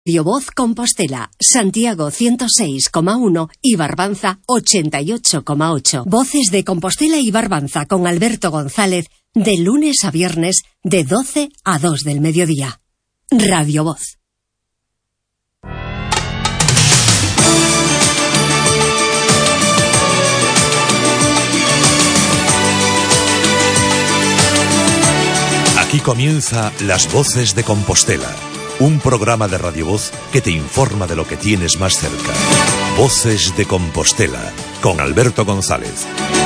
Radio Voz Compostela, Santiago 106,1 y Barbanza 88,8. Voces de Compostela y Barbanza con Alberto González, de lunes a viernes, de 12 a 2 del mediodía. Radio Voz. Aquí comienza Las Voces de Compostela, un programa de Radio Voz que te informa de lo que tienes más cerca. Voces de Compostela, con Alberto González.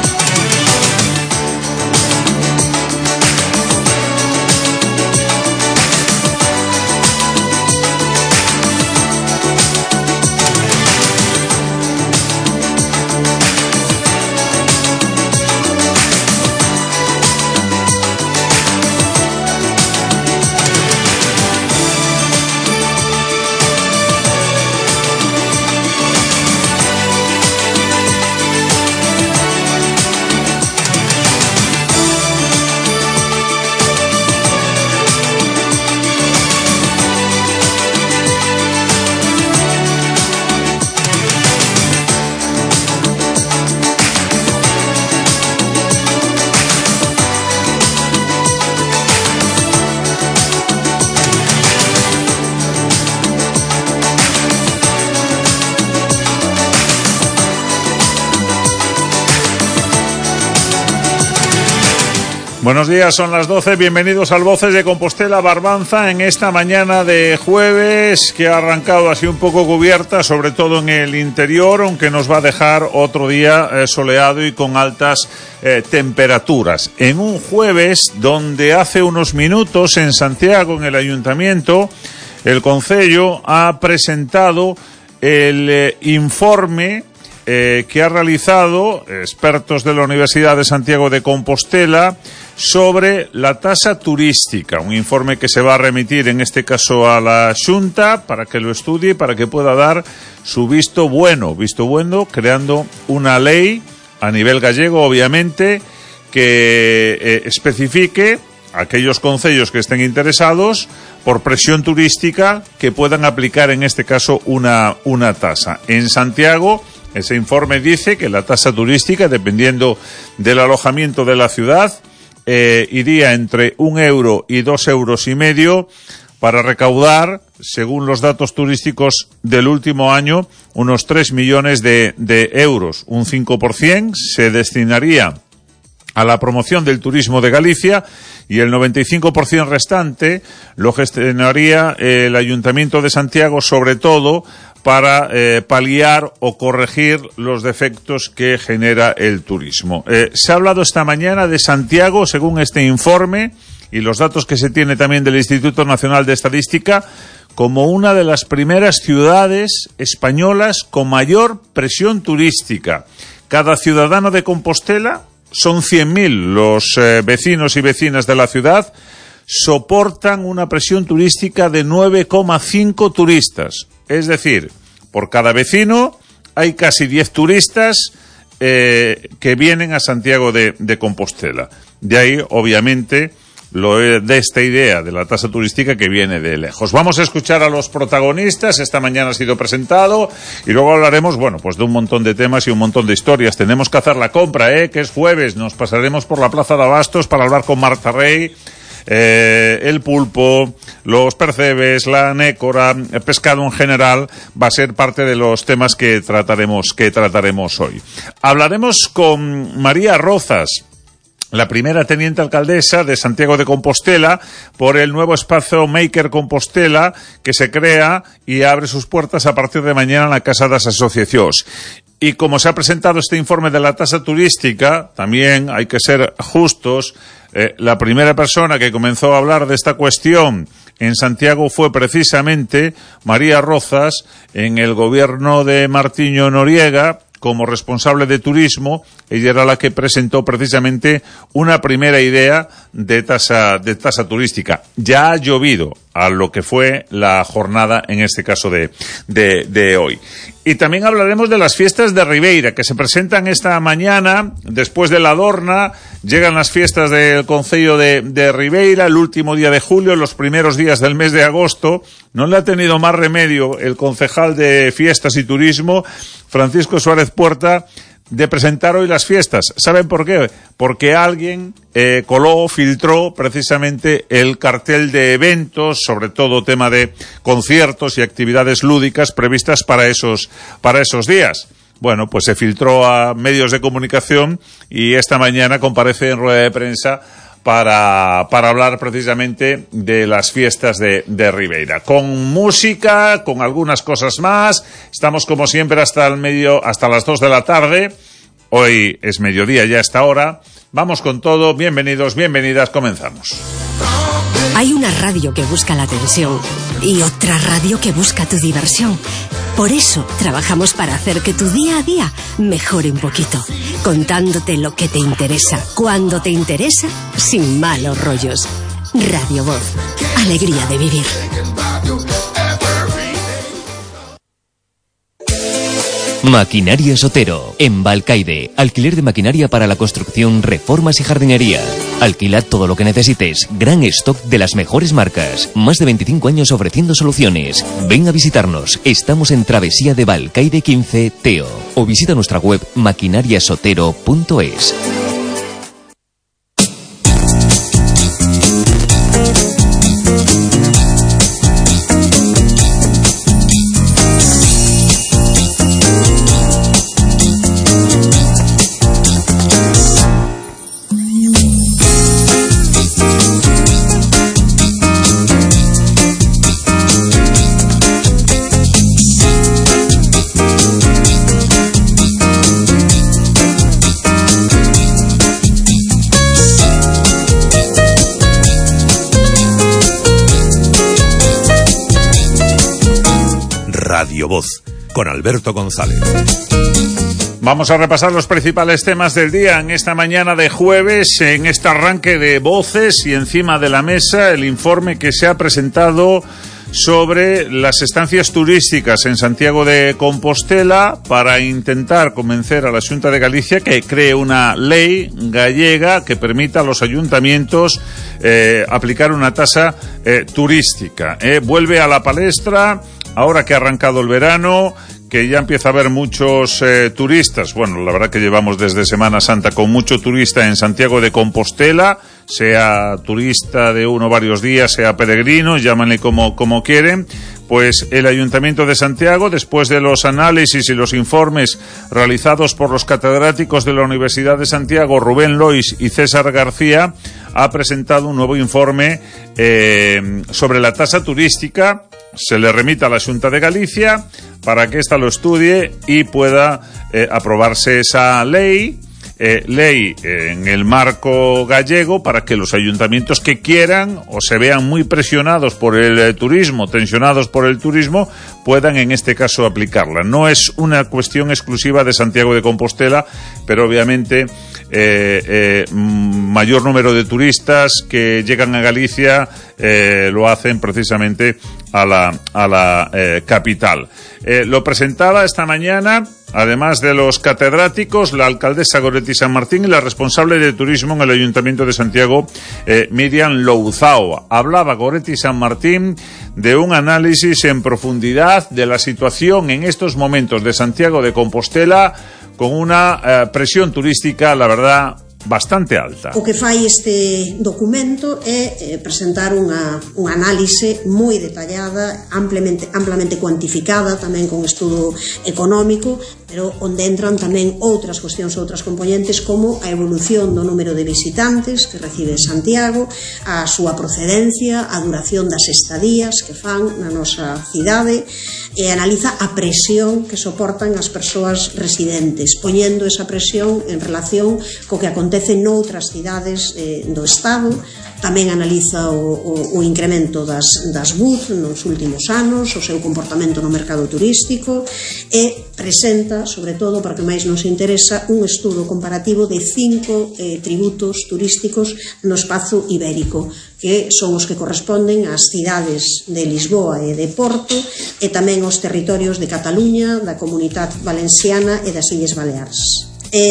Buenos días, son las 12, bienvenidos al Voces de Compostela Barbanza en esta mañana de jueves que ha arrancado así un poco cubierta, sobre todo en el interior, aunque nos va a dejar otro día soleado y con altas temperaturas. En un jueves donde hace unos minutos en Santiago, en el Ayuntamiento, el Concello ha presentado el informe que ha realizado expertos de la Universidad de Santiago de Compostela sobre la tasa turística, un informe que se va a remitir en este caso a la Xunta para que lo estudie, para que pueda dar su visto bueno, creando una ley a nivel gallego, obviamente, que especifique a aquellos concellos que estén interesados por presión turística que puedan aplicar en este caso una tasa. En Santiago, ese informe dice que la tasa turística, dependiendo del alojamiento de la ciudad, iría entre 1 euro y 2,5 euros para recaudar, según los datos turísticos del último año, unos 3 millones de euros. Un 5% se destinaría a la promoción del turismo de Galicia y el 95% restante lo gestionaría el Ayuntamiento de Santiago, sobre todo para paliar o corregir los defectos que genera el turismo. Se ha hablado esta mañana de Santiago, según este informe y los datos que se tiene también del Instituto Nacional de Estadística, como una de las primeras ciudades españolas con mayor presión turística. Cada ciudadano de Compostela, son 100.000 los vecinos y vecinas de la ciudad, soportan una presión turística de 9,5 turistas. Es decir, por cada vecino hay casi 10 turistas que vienen a Santiago de Compostela. De ahí, obviamente, de esta idea de la tasa turística que viene de lejos. Vamos a escuchar a los protagonistas. Esta mañana ha sido presentado y luego hablaremos, pues de un montón de temas y un montón de historias. Tenemos que hacer la compra, que es jueves. Nos pasaremos por la Plaza de Abastos para hablar con Marta Rey. El pulpo, los percebes, la nécora, el pescado en general va a ser parte de los temas que trataremos hoy. Hablaremos con María Rozas, la primera teniente alcaldesa de Santiago de Compostela, por el nuevo espacio Maker Compostela que se crea y abre sus puertas a partir de mañana en la Casa de las Asociaciones. Y como se ha presentado este informe de la tasa turística, también hay que ser justos. La primera persona que comenzó a hablar de esta cuestión en Santiago fue precisamente María Rozas, en el gobierno de Martiño Noriega, como responsable de turismo. Ella era la que presentó precisamente una primera idea de tasa turística. Ya ha llovido, a lo que fue la jornada, en este caso de hoy. Y también hablaremos de las fiestas de Ribeira, que se presentan esta mañana, después de la Adorna. Llegan las fiestas del concello de Ribeira, el último día de julio, los primeros días del mes de agosto. No le ha tenido más remedio el concejal de Fiestas y Turismo, Francisco Suárez Puerta, de presentar hoy las fiestas. ¿Saben por qué? Porque alguien filtró precisamente el cartel de eventos, sobre todo tema de conciertos y actividades lúdicas previstas para esos días. Bueno, pues se filtró a medios de comunicación y esta mañana comparece en rueda de prensa para hablar precisamente de las fiestas de Ribeira. Con música, con algunas cosas más. Estamos como siempre hasta las 2 de la tarde. Hoy es mediodía ya a esta hora. Vamos con todo. Bienvenidos, bienvenidas. Comenzamos. Hay una radio que busca la atención y otra radio que busca tu diversión. Por eso trabajamos para hacer que tu día a día mejore un poquito, contándote lo que te interesa, cuando te interesa, sin malos rollos. Radio Voz, alegría de vivir. Maquinaria Sotero, en Balcaide. Alquiler de maquinaria para la construcción, reformas y jardinería. Alquila todo lo que necesites. Gran stock de las mejores marcas. Más de 25 años ofreciendo soluciones. Ven a visitarnos. Estamos en Travesía de Balcaide 15, Teo. O visita nuestra web maquinariasotero.es. Radio Voz, con Alberto González. Vamos a repasar los principales temas del día en esta mañana de jueves, en este arranque de voces, y encima de la mesa el informe que se ha presentado sobre las estancias turísticas en Santiago de Compostela para intentar convencer a la Xunta de Galicia que cree una ley gallega que permita a los ayuntamientos aplicar una tasa turística. Vuelve a la palestra ahora que ha arrancado el verano, que ya empieza a haber muchos turistas. Bueno, la verdad que llevamos desde Semana Santa con mucho turista en Santiago de Compostela, sea turista de uno o varios días, sea peregrino, llámanle como quieren. Pues el Ayuntamiento de Santiago, después de los análisis y los informes realizados por los catedráticos de la Universidad de Santiago, Rubén Lois y César García, ha presentado un nuevo informe sobre la tasa turística. Se le remite a la Xunta de Galicia para que ésta lo estudie y pueda aprobarse esa ley en el marco gallego, para que los ayuntamientos que quieran o se vean muy presionados por el turismo, tensionados por el turismo, puedan en este caso aplicarla. No es una cuestión exclusiva de Santiago de Compostela, pero obviamente mayor número de turistas que llegan a Galicia lo hacen precisamente a la capital. Lo presentaba esta mañana, además de los catedráticos, la alcaldesa Goretti San Martín y la responsable de turismo en el Ayuntamiento de Santiago, Miriam Louzao. Hablaba Goretti San Martín de un análisis en profundidad de la situación en estos momentos de Santiago de Compostela, con una presión turística, la verdad, bastante alta. O que fai este documento é presentar unha análise moi detallada, amplamente cuantificada, tamén con estudo económico, pero onde entran tamén outras cuestións, outras componentes, como a evolución do número de visitantes que recibe Santiago, a súa procedencia, a duración das estadías que fan na nosa cidade, e analiza a presión que soportan as persoas residentes, poñendo esa presión en relación co que acontece noutras cidades do Estado, Tamén analiza o incremento das BUZ nos últimos anos, o seu comportamento no mercado turístico, e presenta, sobre todo, para que máis nos interesa, un estudo comparativo de 5 tributos turísticos no espazo ibérico, que son os que corresponden ás cidades de Lisboa e de Porto, e tamén aos territorios de Cataluña, da Comunidade Valenciana e das Illes Baleares.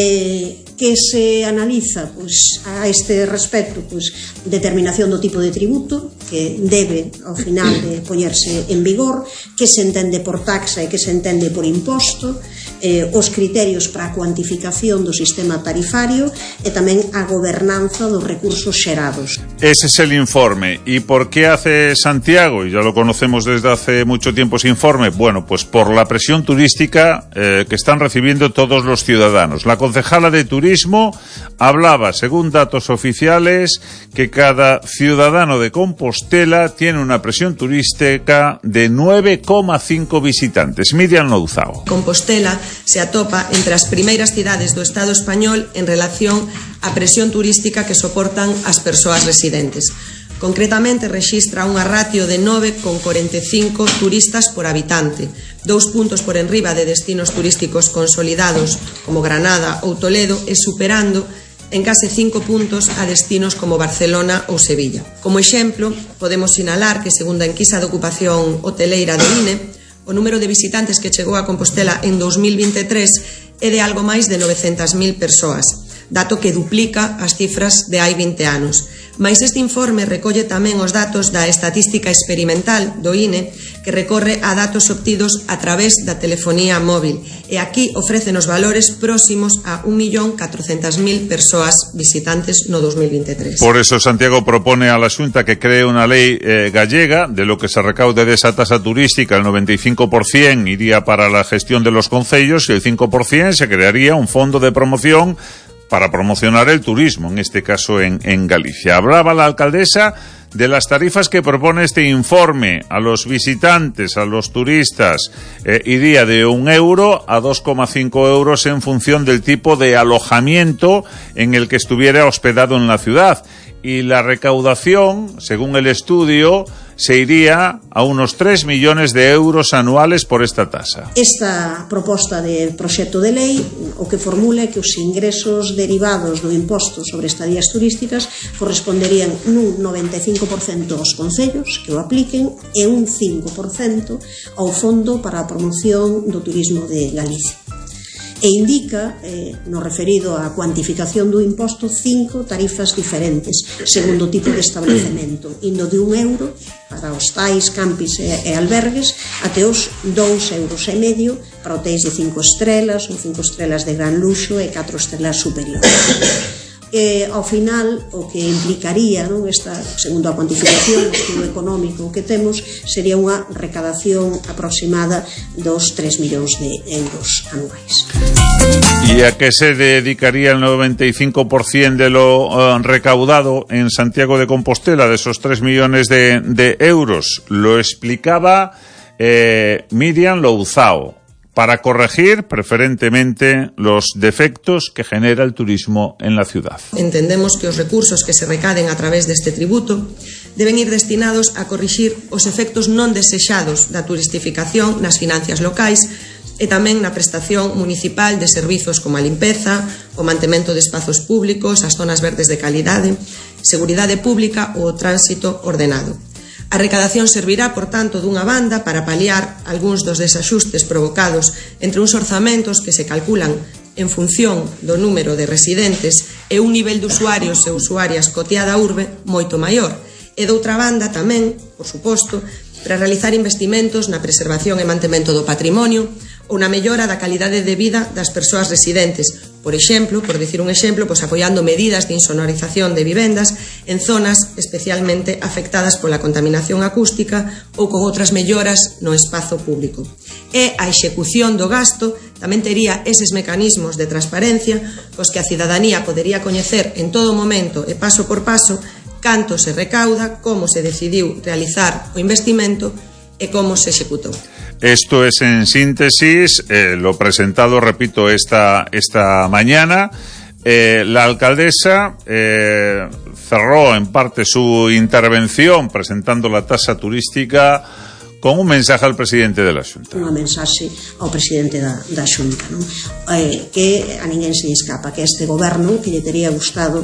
Que se analiza a este respecto, determinación do tipo de tributo que debe ao final de poñerse en vigor, que se entende por taxa e que se entende por imposto, os criterios para a cuantificación do sistema tarifario e tamén a gobernanza dos recursos xerados. Ese es el informe. ¿Y por qué hace Santiago? Y ya lo conocemos desde hace mucho tiempo ese informe. Bueno, pues por la presión turística que están recibiendo todos los ciudadanos. La concejala de Turismo hablaba, según datos oficiales, que cada ciudadano de Compostela tiene una presión turística de 9,5 visitantes. Miriam Louzao. Compostela se atopa entre as primeiras cidades do Estado español en relación á presión turística que soportan as persoas residentes. Concretamente, rexistra unha ratio de 9,45 turistas por habitante, 2 puntos por enriba de destinos turísticos consolidados como Granada ou Toledo e superando en case 5 puntos a destinos como Barcelona ou Sevilla. Como exemplo, podemos sinalar que, segundo a enquisa de ocupación hoteleira do INE, o número de visitantes que chegou a Compostela en 2023 é de algo máis de 900.000 persoas, dato que duplica as cifras de hai 20 anos. Mais este informe recolle tamén os datos da estatística experimental do INE, que recorre a datos obtidos a través da telefonía móvil, e aquí ofrecen os valores próximos a 1.400.000 persoas visitantes no 2023. Por eso Santiago propone a la Xunta que cree una ley gallega de lo que se recaude de esa tasa turística. El 95% iría para la gestión de los concellos y el 5% se crearía un fondo de promoción para promocionar el turismo, en este caso en Galicia. Hablaba la alcaldesa de las tarifas que propone este informe a los visitantes, a los turistas. Iría de 1 euro a 2,5 euros en función del tipo de alojamiento en el que estuviera hospedado en la ciudad. Y la recaudación, según el estudio, se iría a unos 3 millones de euros anuales por esta tasa. Esta proposta de proxecto de lei o que formula é que os ingresos derivados do imposto sobre estadías turísticas corresponderían nun 95% aos concellos que o apliquen e un 5% ao Fondo para a Promoción do Turismo de Galicia. E indica, no referido á cuantificación do imposto, 5 tarifas diferentes, segundo o tipo de establecemento, indo de 1 euro para hostais, campis e albergues, até os 2,5 euros para hotéis de 5 estrelas ou 5 estrelas de gran luxo e 4 estrelas superiores. Ao final, o que implicaría, non, esta, segundo a cuantificación, o estudo económico que temos, sería unha recadación aproximada dos 3 millóns de euros anuais. ¿Y a qué se dedicaría el 95% de lo recaudado en Santiago de Compostela, de esos 3 millones de euros? Lo explicaba Miriam Louzao. Para corregir preferentemente los defectos que genera el turismo en la ciudad. Entendemos que os recursos que se recaden a través deste tributo deben ir destinados a corrixir os efectos non desexados da turistificación nas finanzas locais e tamén na prestación municipal de servizos como a limpeza, o mantemento de espazos públicos, as zonas verdes de calidade, seguridade pública ou o tránsito ordenado. A recadación servirá, por tanto, dunha banda para paliar algúns dos desaxustes provocados entre uns orzamentos que se calculan en función do número de residentes e un nivel de usuarios e usuarias coteada urbe moito maior. E doutra banda tamén, por suposto, para realizar investimentos na preservación e mantemento do patrimonio ou na mellora da calidade de vida das persoas residentes. Por exemplo, por dicir un exemplo, apoiando medidas de insonorización de vivendas en zonas especialmente afectadas pola contaminación acústica ou con outras melloras no espazo público. E a execución do gasto tamén tería eses mecanismos de transparencia pois que a cidadanía podería coñecer en todo momento e paso por paso canto se recauda, como se decidiu realizar o investimento e como se executou. Esto es en síntesis lo presentado, repito, esta mañana. La alcaldesa cerró en parte su intervención presentando la tasa turística con un mensaje al presidente da Xunta. Unha mensaxe ao presidente da Xunta, non? Que a ninguén se escapa, que este goberno que lle tería gustado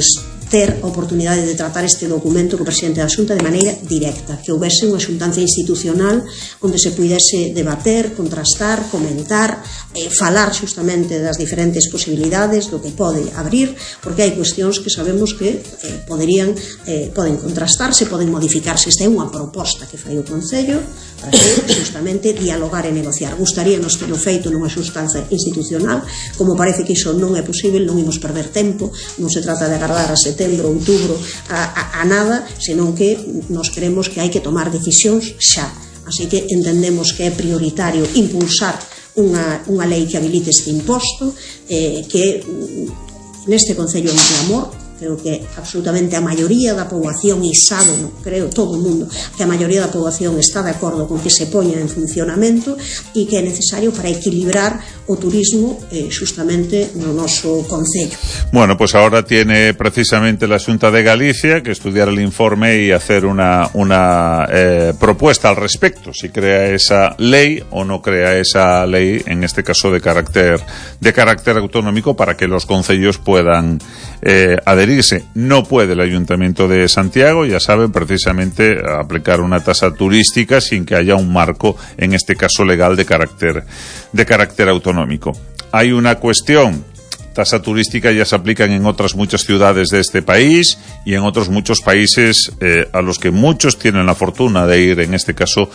ter a oportunidade de tratar este documento co presidente da Xunta de maneira directa, que houvese unha xuntanza institucional onde se pudese debater, contrastar, comentar, falar justamente das diferentes posibilidades do que pode abrir, porque hai cuestións que sabemos que poden contrastarse, poden modificarse. Esta é unha proposta que fai o Concello para que justamente dialogar e negociar. Gustaríanos telo feito nunha xuntanza institucional, como parece que iso non é posible, non imos perder tempo, non se trata de agardar a setembro, outubro, a nada, senón que nos creemos que hai que tomar decisións xa. Así que entendemos que é prioritario impulsar unha lei que habilite este imposto, que neste Concello é un clamor. Creo que absolutamente a maioría da poboación, e sabe, creo todo o mundo, que a maioría da poboación está de acordo con que se poña en funcionamento e que é necesario para equilibrar o turismo justamente no noso Concello. Bueno, pues ahora tiene precisamente la Xunta de Galicia que estudiar el informe y hacer una propuesta al respecto, si crea esa ley o no crea esa ley, en este caso de carácter autonómico, para que los concellos puedan adherirse. No puede el Ayuntamiento de Santiago, ya saben, precisamente aplicar una tasa turística sin que haya un marco, en este caso legal, de carácter autonómico. Hay una cuestión. Tasa turística ya se aplican en otras muchas ciudades de este país y en otros muchos países a los que muchos tienen la fortuna de ir, en este caso,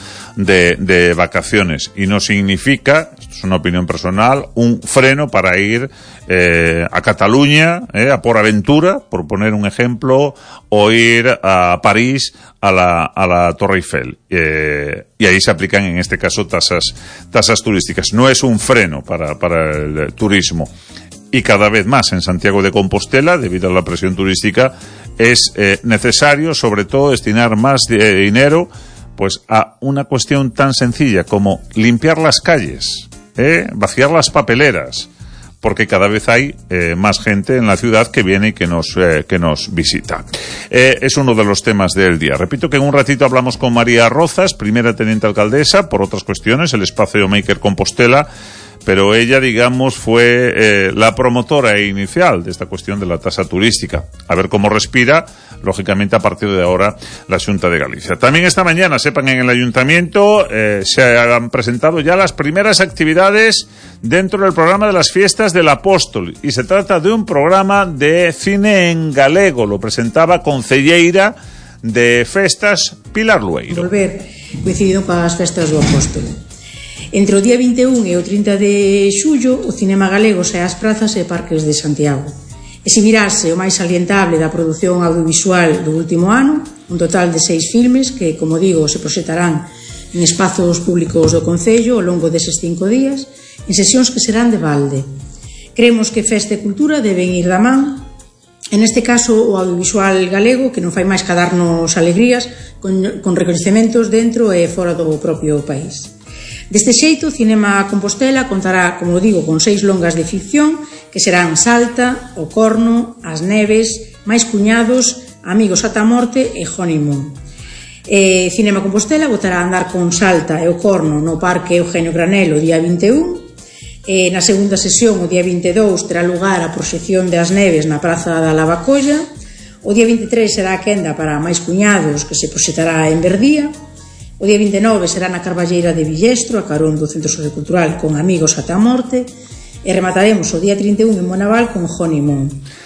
de vacaciones. Y no significa, esto es una opinión personal, un freno para ir a Cataluña, a Por Aventura, por poner un ejemplo, o ir a París a la Torre Eiffel. Y ahí se aplican, en este caso, tasas turísticas. No es un freno para el turismo. Y cada vez más en Santiago de Compostela, debido a la presión turística, es necesario, sobre todo, destinar más dinero pues a una cuestión tan sencilla como limpiar las calles, vaciar las papeleras, porque cada vez hay más gente en la ciudad que viene y que nos visita. Es uno de los temas del día. Repito que en un ratito hablamos con María Rozas, primera teniente alcaldesa, por otras cuestiones, el espacio Maker Compostela, pero ella, digamos, fue la promotora inicial de esta cuestión de la tasa turística. A ver cómo respira, lógicamente, a partir de ahora, la Xunta de Galicia. También esta mañana, sepan, en el Ayuntamiento se han presentado ya las primeras actividades dentro del programa de las Fiestas del Apóstol. Y se trata de un programa de cine en galego. Lo presentaba concelleira de Festas, Pilar Lueiro. Volver coincidido con as Festas do Apóstol. Entre o día 21 e o 30 de xullo, o cinema galego sae ás prazas e parques de Santiago. Exhibirase o máis salientable da produción audiovisual do último ano, un total de 6 filmes que, como digo, se proxectarán en espazos públicos do Concello ao longo deses 5 días, en sesións que serán de balde. Creemos que festa e cultura deben ir da man, en este caso o audiovisual galego, que non fai máis que darnos alegrías, con recoñecementos dentro e fora do propio país. Deste xeito, o Cinema Compostela contará, como digo, con 6 longas de ficción que serán Salta, O Corno, As Neves, Máis Cuñados, Amigos ata a morte e Honeymoon. Cinema Compostela botará a andar con Salta e O Corno no Parque Eugenio Granel o día 21. Na segunda sesión, o día 22, terá lugar a proxección de As Neves na Praza da Lavacolla. O día 23 será a quenda para Máis Cuñados, que se proxectará en Verdía. O día 29 será na Carballeira de Villestro, a carón do Centro Sociocultural con Amigos ata a morte, e remataremos o día 31 en Monaval con Honeymoon.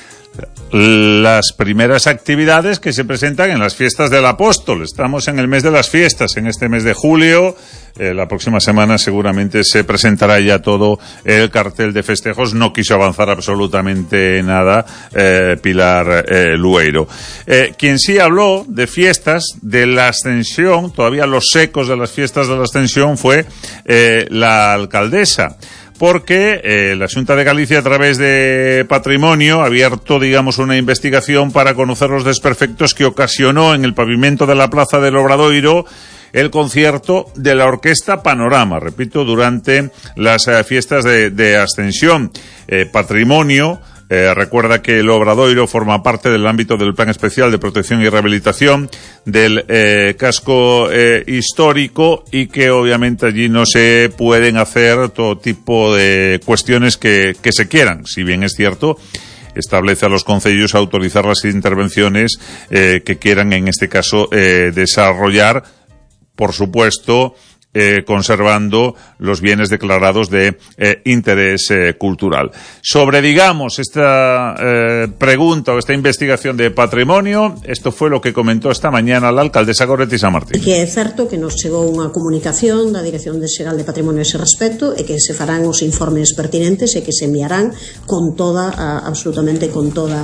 Las primeras actividades que se presentan en las Fiestas del Apóstol. Estamos en el mes de las fiestas, en este mes de julio. La próxima semana seguramente se presentará ya todo el cartel de festejos. No quiso avanzar absolutamente nada Pilar Lueiro. Quien sí habló de fiestas de la Ascensión, todavía los ecos de las fiestas de la Ascensión, fue la alcaldesa. Porque la Xunta de Galicia, a través de Patrimonio, ha abierto, digamos, una investigación para conocer los desperfectos que ocasionó en el pavimento de la Plaza del Obradoiro el concierto de la Orquesta Panorama, repito, durante las fiestas de Ascensión. Patrimonio Recuerda que el Obradoiro forma parte del ámbito del Plan Especial de Protección y Rehabilitación del casco histórico, y que obviamente allí no se pueden hacer todo tipo de cuestiones que se quieran. Si bien es cierto, establece a los concellos a autorizar las intervenciones que quieran, en este caso, desarrollar, por supuesto, conservando los bienes declarados de interés cultural. Sobre, digamos, esta pregunta o esta investigación de patrimonio, esto fue lo que comentó esta mañana la alcaldesa Goretti Samartín. Que é certo que nos chegou unha comunicación da Dirección Xeral de Patrimonio a ese respecto, e que se farán os informes pertinentes e que se enviarán con toda, absolutamente con todas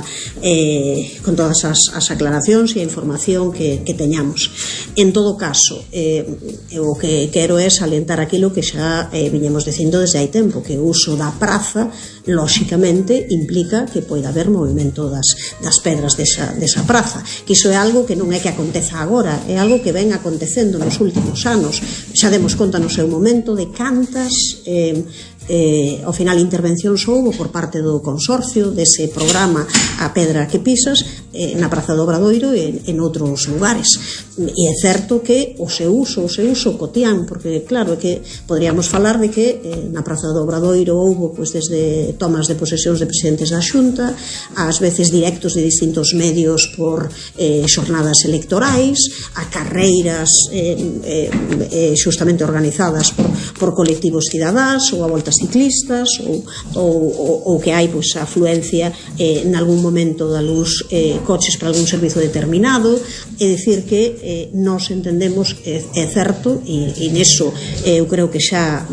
as aclaracións e a información que teñamos. En todo caso, o que quero é salientar aquilo que xa viñemos dicindo desde hai tempo, que o uso da praza lóxicamente implica que poida haber movimento das pedras desa praza, que iso é algo que non é que aconteza agora, é algo que ven acontecendo nos últimos anos. Xa demos conta no seu momento de cantas ao final intervencións houbo por parte do consorcio dese programa A Pedra que Pisas na Praza do Obradoiro e en outros lugares, e é certo que o seu uso cotián, porque claro que podríamos falar de que na Praza do Obradoiro houbo pois desde tomas de posesións de presidentes da Xunta, ás veces directos de distintos medios por xornadas electorais, a carreiras xustamente organizadas por colectivos cidadáns, ou a voltas ciclistas, ou que hai pois afluencia en algún momento de algúns coches para algún servizo determinado. É dicir que nós entendemos, é certo, e neso eu creo que xa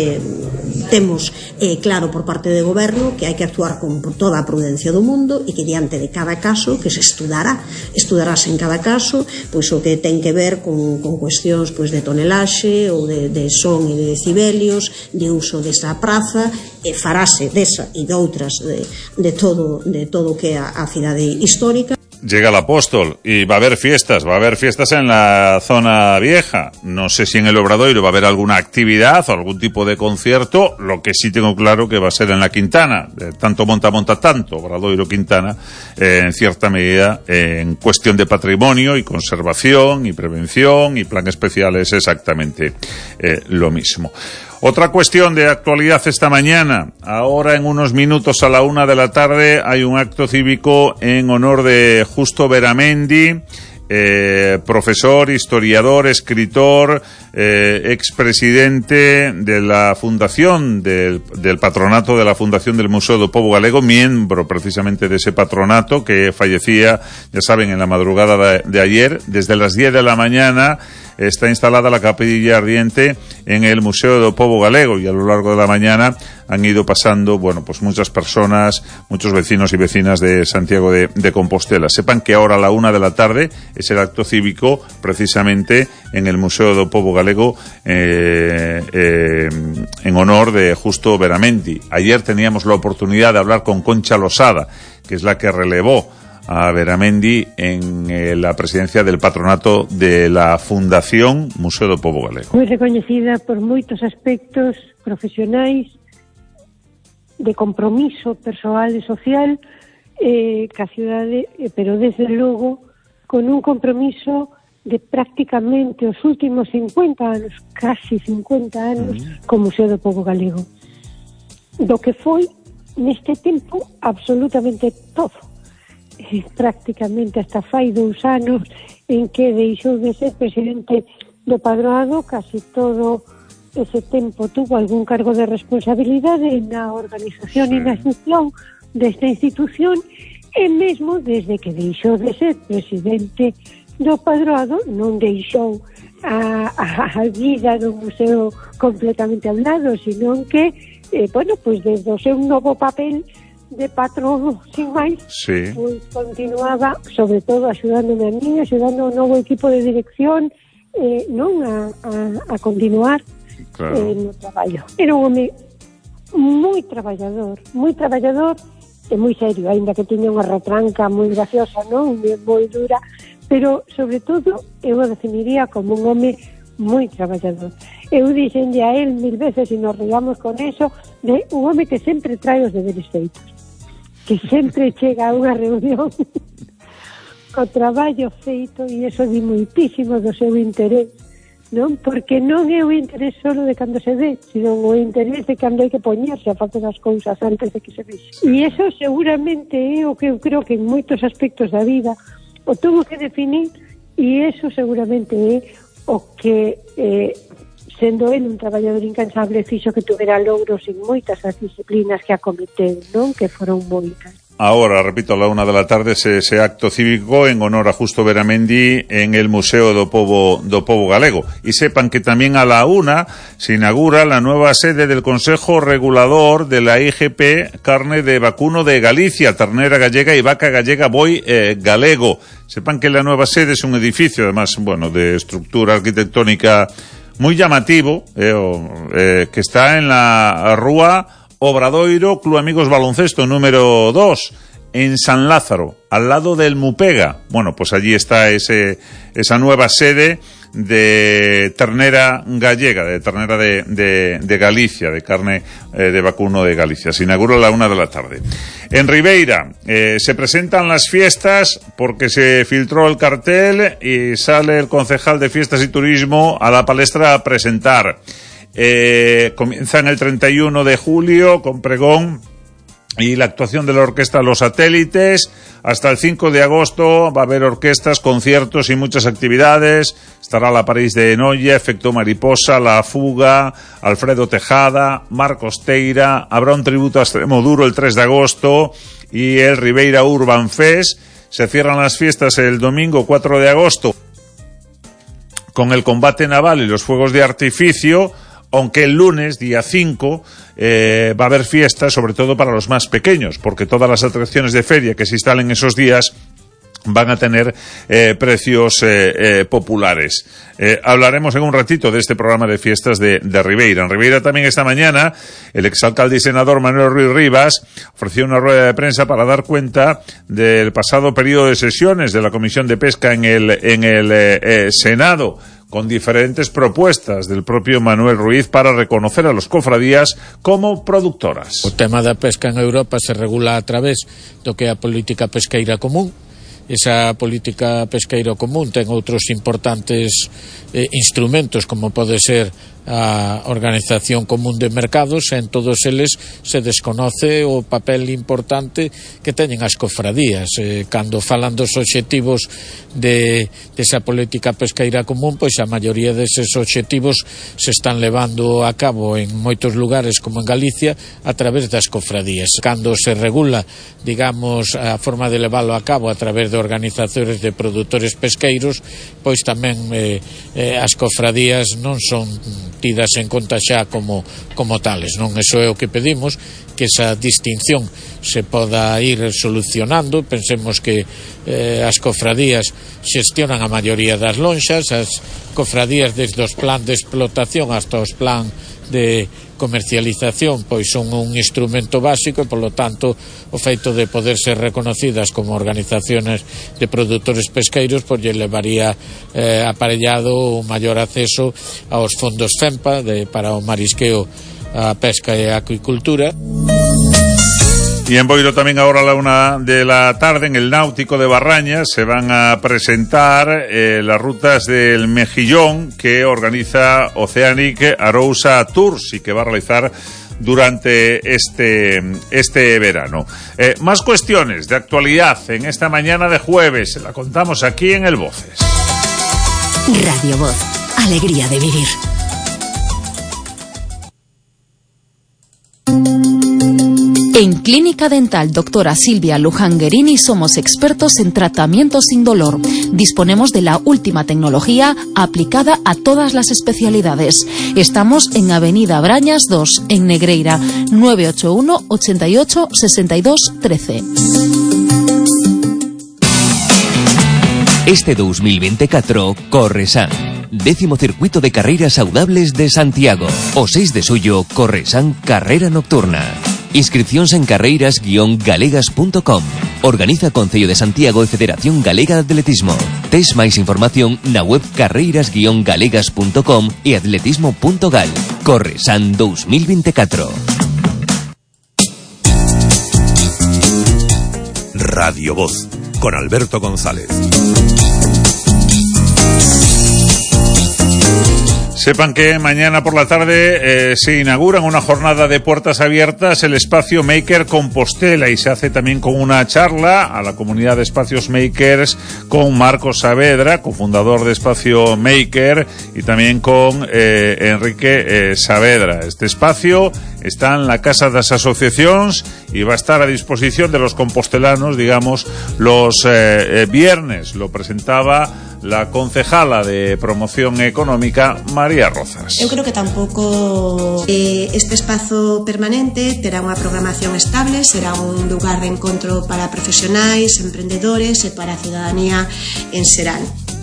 temos claro por parte do goberno que hai que actuar con toda a prudencia do mundo, e que diante de cada caso que se estudarase en cada caso pois o que ten que ver con cuestións pois de tonelaxe ou de son e de decibelios, de uso desa praza, farase desa e de outras de todo o que é a cidade histórica. Llega el apóstol y va a haber fiestas en la zona vieja. No sé si en el Obradoiro va a haber alguna actividad o algún tipo de concierto. Lo que sí tengo claro que va a ser en la Quintana. Tanto monta tanto, Obradoiro Quintana, en cierta medida, en cuestión de patrimonio y conservación y prevención y plan especial es exactamente lo mismo. Otra cuestión de actualidad esta mañana. Ahora, en unos minutos, a la 1 de la tarde, hay un acto cívico en honor de Justo Beramendi, profesor, historiador, escritor, expresidente de la fundación, del patronato de la Fundación del Museo do Pobo Galego, miembro precisamente de ese patronato, que fallecía, ya saben, en la madrugada de ayer. Desde las 10 de la mañana está instalada la capilla ardiente en el Museo do Pobo Galego, y a lo largo de la mañana han ido pasando, bueno, pues muchas personas, muchos vecinos y vecinas de Santiago de Compostela. Sepan que ahora a la 1 de la tarde es el acto cívico precisamente en el Museo do Pobo Galego en honor de Justo Beramendi. Ayer teníamos la oportunidad de hablar con Concha Losada, que es la que relevó a Beramendi en la presidencia del patronato de la Fundación Museo do Pobo Galego. Moi recoñecida por moitos aspectos profesionais, de compromiso persoal e social ca cidade, pero desde logo con un compromiso de prácticamente os últimos 50 anos, casi 50 anos, co Museo do Pobo Galego. Do que foi neste tempo absolutamente todo. Prácticamente hasta fai 2 anos en que deixou de ser presidente do Padroado. Casi todo ese tempo tuvo algún cargo de responsabilidade na organización e na gestión desta institución, e mesmo desde que deixou de ser presidente do Padroado non deixou a vida do museo completamente a un lado, sino que bueno, pues desde o seu novo papel de patrón, sin máis, sí, pois continuaba, sobre todo, axudándome a mí, axudando ao novo equipo de dirección, non a continuar, claro, no traballo. Era un home moi traballador e moi serio, aínda que tiña unha retranca moi graciosa, non? Moi dura, pero, sobre todo, eu o definiría como un home moi traballador. Eu dixenlle a él 1000 veces, e nos rigamos con eso, de un home que sempre trae os deberes feitos. que sempre chega a unha reunión co traballo feito, e iso di moitísimo do seu interés, non? Porque non é o interés solo de cando se ve, sino o interés de cando hai que poñerse a facer as cousas antes de que se vexe. E iso seguramente é o que eu creo que en moitos aspectos da vida o tuvo que definir, e iso seguramente é o que sendo ele un traballador incansable fixo que tuvera logros en moitas as disciplinas que acometeu, non? Que foron moitas. Ahora, repito, a la 1 de la tarde ese acto cívico en honor a Justo Beramendi en el Museo do Pobo Galego. Y sepan que también a la 1 se inaugura la nueva sede del Consejo Regulador de la IGP Carne de Vacuno de Galicia, ternera gallega y vaca gallega boi galego. Sepan que la nueva sede es un edificio, además, bueno, de estructura arquitectónica muy llamativo, que está en la Rúa Obradoiro, Club Amigos Baloncesto número 2, en San Lázaro, al lado del Mupega. Bueno, pues allí está esa nueva sede de ternera gallega, de ternera de Galicia, de carne de vacuno de Galicia. Se inaugura a la 1 de la tarde. En Ribeira se presentan las fiestas porque se filtró el cartel y sale el concejal de Fiestas y Turismo a la palestra a presentar. Comienzan el 31 de julio con pregón y la actuación de la orquesta Los Satélites. Hasta el 5 de agosto va a haber orquestas, conciertos y muchas actividades. Estará la París de Noia, Efecto Mariposa, La Fuga, Alfredo Tejada, Marcos Teira. Habrá un tributo a Extremoduro el 3 de agosto y el Ribeira Urban Fest. Se cierran las fiestas el domingo 4 de agosto con el combate naval y los fuegos de artificio, aunque el lunes, día 5, va a haber fiestas, sobre todo para los más pequeños, porque todas las atracciones de feria que se instalen esos días van a tener precios populares. Hablaremos en un ratito de este programa de fiestas de Ribeira. En Ribeira también esta mañana el exalcalde y senador Manuel Ruiz Rivas ofreció una rueda de prensa para dar cuenta del pasado periodo de sesiones de la Comisión de Pesca en el Senado, con diferentes propuestas del propio Manuel Ruiz para reconocer a los cofradías como productoras. O tema da pesca en Europa se regula a través do que é a política pesqueira común. Esa política pesqueira común ten outros importantes instrumentos, como pode ser a Organización Común de Mercados, e en todos eles se desconoce o papel importante que teñen as cofradías. Cando falan dos obxectivos desa política pesqueira común, pois a maioría deses obxectivos se están levando a cabo en moitos lugares, como en Galicia, a través das cofradías. Cando se regula, digamos, a forma de leválo a cabo a través de organizacións de produtores pesqueiros, pois tamén as cofradías non son tidas en conta xa como tales, non? Eso é o que pedimos, que esa distinción se poda ir solucionando. Pensemos que as cofradías xestionan a maioría das lonxas, as cofradías desde os plan de explotación hasta os plan de comercialización pois son un instrumento básico, e polo tanto o feito de poder ser reconocidas como organizaciones de produtores pesqueiros pois lle levaría aparellado un maior acceso aos fondos FEMPA para o marisqueo, a pesca e a acuicultura. Y en Boiro también ahora a la 1 de la tarde en el Náutico de Barrañas se van a presentar las rutas del Mejillón que organiza Oceanic Arousa Tours y que va a realizar durante este verano. Más cuestiones de actualidad en esta mañana de jueves, se la contamos aquí en el Voces. Radio Voz, alegría de vivir. En Clínica Dental Doctora Silvia Lujanguerini somos expertos en tratamiento sin dolor. Disponemos de la última tecnología aplicada a todas las especialidades. Estamos en Avenida Brañas 2, en Negreira, 981 88 62 13. Este 2024, Corresan. 10º circuito de carreiras saudables de Santiago. O 6 de suyo, Corresan Carrera Nocturna. Inscripcións en carreiras-galegas.com. Organiza Concello de Santiago e Federación Galega de Atletismo. Tes máis información na web carreiras-galegas.com e atletismo.gal. Corresan 2024. Radio Voz, con Alberto González. Sepan que mañana por la tarde se inaugura en una jornada de puertas abiertas el espacio Maker Compostela, y se hace también con una charla a la comunidad de espacios makers con Marcos Saavedra, cofundador de Espacio Maker, y también con Enrique Saavedra. Este espacio está en la Casa das Asociacións y va a estar a disposición de los compostelanos, digamos, los viernes. Lo presentaba la concejala de Promoción Económica, María Rozas. Eu creo que tampouco este espazo permanente terá unha programación estable, será un lugar de encontro para profesionais, emprendedores e para a cidadanía en xeral.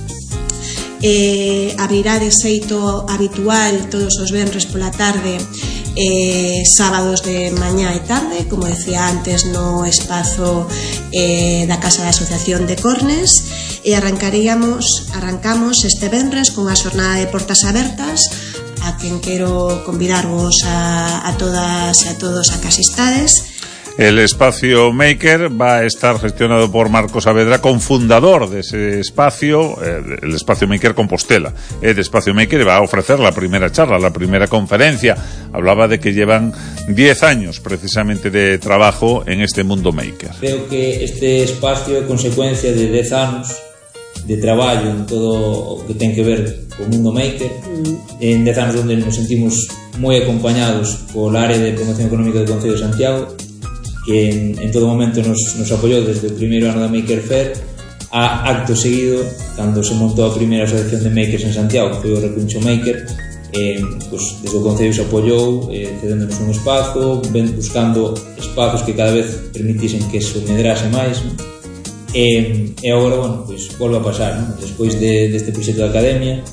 Abrirá de xeito habitual todos os venres pola tarde, sábados de mañá e tarde, como decía antes, no espazo da Casa da Asociación de Cornes, e arrancamos este venres con a xornada de portas abertas, a quen quero convidarvos a todas e a todos a que asistades. El espacio Maker va a estar gestionado por Marcos Saavedra, cofundador de ese espacio, el espacio Maker Compostela. El espacio Maker va a ofrecer la primera charla, la primera conferencia. Hablaba de que llevan 10 años precisamente de trabajo en este mundo Maker. Creo que este espacio é consecuencia de 10 anos de traballo en todo o que ten que ver co mundo Maker, en 10 anos onde nos sentimos moi acompañados pola área de promoción económica do Concello de Santiago, que en todo momento nos apoyou desde o primeiro ano da Maker Fair a acto seguido, cando se montou a primeira asociación de makers en Santiago, que foi o Recuncho Maker. Pues desde o Concello se apoyou, cedéndonos un espazo, buscando espazos que cada vez permitisen que se medrase máis, ¿no? E agora, bueno, pues volve a pasar, ¿no? Despois deste proxecto da academia,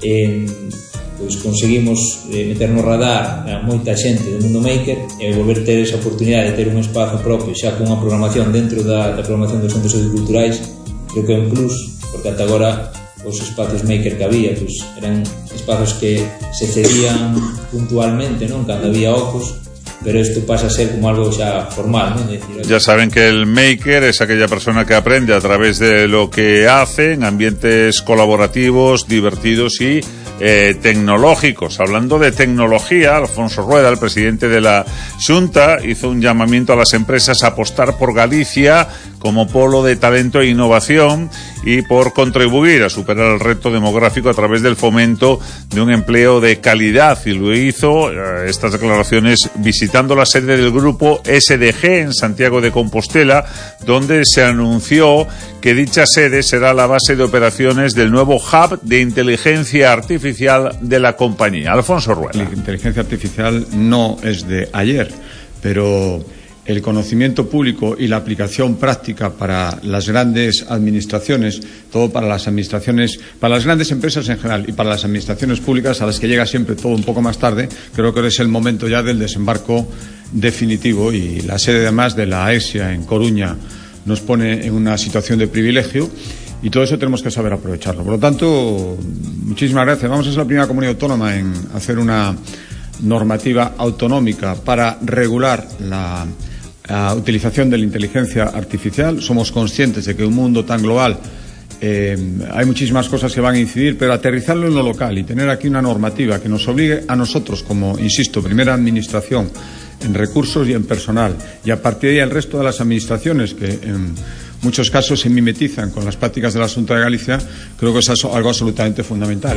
pois conseguimos meter no radar a moita xente do mundo maker e volver ter esa oportunidade de ter un espazo propio xa con unha programación dentro da programación dos centros socioculturais. Creo que é un plus, porque ata agora os espacios maker que había pois eran espazos que se cedían puntualmente, non, cando había ocos, pero esto pasa a ser como algo xa formal, ¿no? Decir, ya saben que el maker es aquella persona que aprende a través de lo que hace en ambientes colaborativos, divertidos y tecnológicos. Hablando de tecnología, Alfonso Rueda, el presidente de la Xunta, hizo un llamamiento a las empresas a apostar por Galicia como polo de talento e innovación y por contribuir a superar el reto demográfico a través del fomento de un empleo de calidad. Y lo hizo, estas declaraciones, visitando la sede del grupo SDG en Santiago de Compostela, donde se anunció que dicha sede será la base de operaciones del nuevo hub de inteligencia artificial de la compañía. Alfonso Rueda. La inteligencia artificial no es de ayer, pero el conocimiento público y la aplicación práctica para las grandes administraciones, todo para las administraciones, para las grandes empresas en general y para las administraciones públicas, a las que llega siempre todo un poco más tarde, creo que ahora es el momento ya del desembarco definitivo, y la sede además de la AESIA en Coruña nos pone en una situación de privilegio, y todo eso tenemos que saber aprovecharlo. Por lo tanto, muchísimas gracias. Vamos a ser la primera comunidad autónoma en hacer una normativa autonómica para regular la utilización de la inteligencia artificial. Somos conscientes de que en un mundo tan global hay muchísimas cosas que van a incidir, pero aterrizarlo en lo local y tener aquí una normativa que nos obligue a nosotros, como, insisto, primera administración, en recursos y en personal, y a partir de ahí el resto de las administraciones que en muchos casos se mimetizan con las prácticas de la Xunta de Galicia, creo que es algo absolutamente fundamental.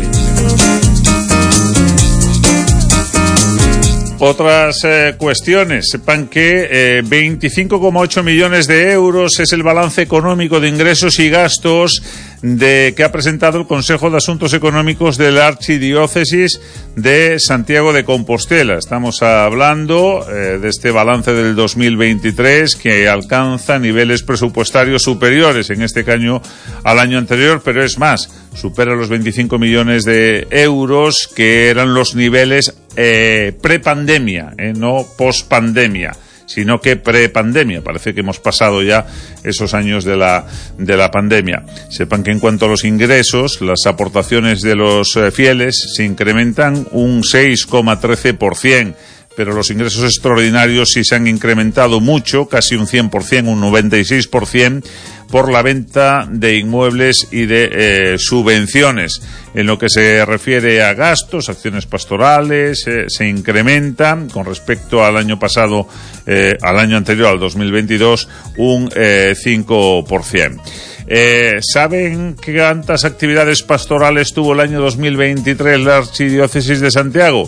Otras cuestiones. Sepan que 25,8 millones de euros es el balance económico de ingresos y gastos que ha presentado el Consejo de Asuntos Económicos de la Archidiócesis de Santiago de Compostela. Estamos hablando de este balance del 2023, que alcanza niveles presupuestarios superiores en este año al año anterior, pero es más, supera los 25 millones de euros, que eran los niveles prepandemia, no pospandemia, sino que prepandemia. Parece que hemos pasado ya esos años de la pandemia. Sepan que en cuanto a los ingresos, las aportaciones de los fieles se incrementan un 6,13%. pero los ingresos extraordinarios sí se han incrementado mucho, casi un 100%, un 96%, por la venta de inmuebles y de subvenciones. En lo que se refiere a gastos, acciones pastorales, se incrementan con respecto al año pasado, al año anterior, al 2022, un 5%. ¿Saben cuántas actividades pastorales tuvo el año 2023 la Archidiócesis de Santiago?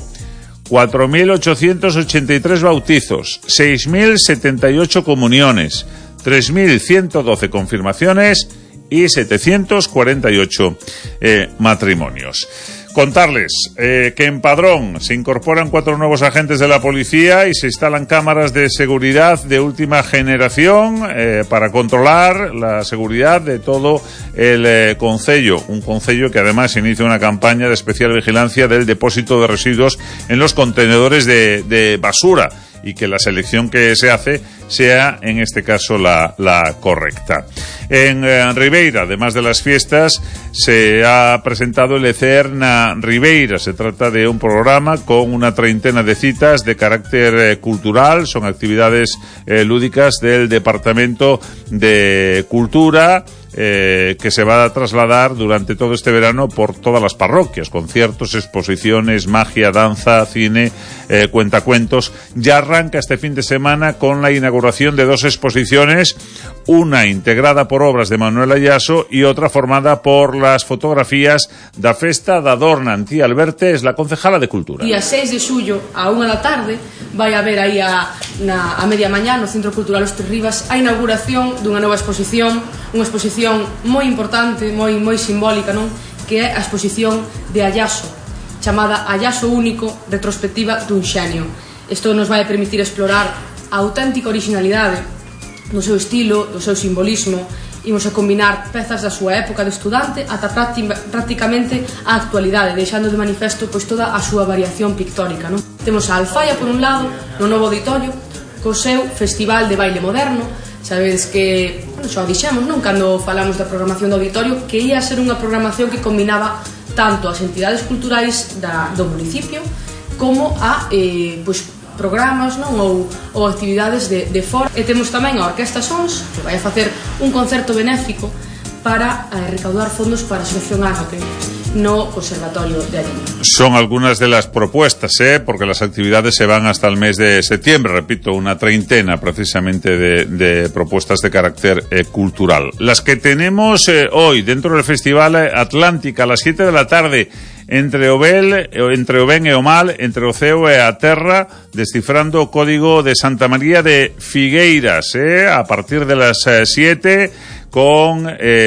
4.883 bautizos, 6.078 comuniones, 3.112 confirmaciones y 748 matrimonios. Contarles que en Padrón se incorporan 4 nuevos agentes de la policía y se instalan cámaras de seguridad de última generación para controlar la seguridad de todo el concello. Un concello que además inicia una campaña de especial vigilancia del depósito de residuos en los contenedores de basura, y que la selección que se hace sea, en este caso, la correcta. En Ribeira, además de las fiestas, se ha presentado el Ecerna Ribeira. Se trata de un programa con una 30 de citas de carácter cultural. Son actividades lúdicas del Departamento de Cultura, que se va a trasladar durante todo este verano por todas las parroquias, conciertos, exposiciones, magia, danza, cine, cuentacuentos. Ya arranca este fin de semana con la inauguración de 2 exposiciones, una integrada por obras de Manuel Ayaso y otra formada por las fotografías da Festa da Dor na Antía Alberte, es la concejala de Cultura. Día 6 de xullo a 1 da tarde vai haber aí a media mañá no Centro Cultural Os Terribas a inauguración dunha nova exposición, unha exposición moi importante, moi simbólica, non? Que é a exposición de Ayaso, chamada Ayaso Único, retrospectiva dun xenio. Isto nos vai permitir explorar a auténtica originalidade do seu estilo, do seu simbolismo. Imos a combinar pezas da súa época de estudante ata prácticamente a actualidade, deixando de manifesto pois toda a súa variación pictórica, non? Temos a Alfaia por un lado, no novo auditorio, co seu Festival de Baile Moderno. Sabedes que, xa o dixemos, non? Cando falamos da programación do auditorio, que ia ser unha programación que combinaba tanto as entidades culturais do municipio como a programas, non? Ou actividades de fora. E temos tamén a Orquesta Sons, que vai a facer un concerto benéfico para recaudar fondos para a Asociación Ágape no Conservatorio de allí. Son algunas de las propuestas, porque las actividades se van hasta el mes de septiembre, repito, una 30 precisamente de propuestas de carácter cultural. Las que tenemos hoy dentro del Festival Atlántica a las 7 de la tarde, entre Oben e Omal, entre Oceo e a Terra, descifrando o código de Santa María de Figueiras, a partir de las 7, con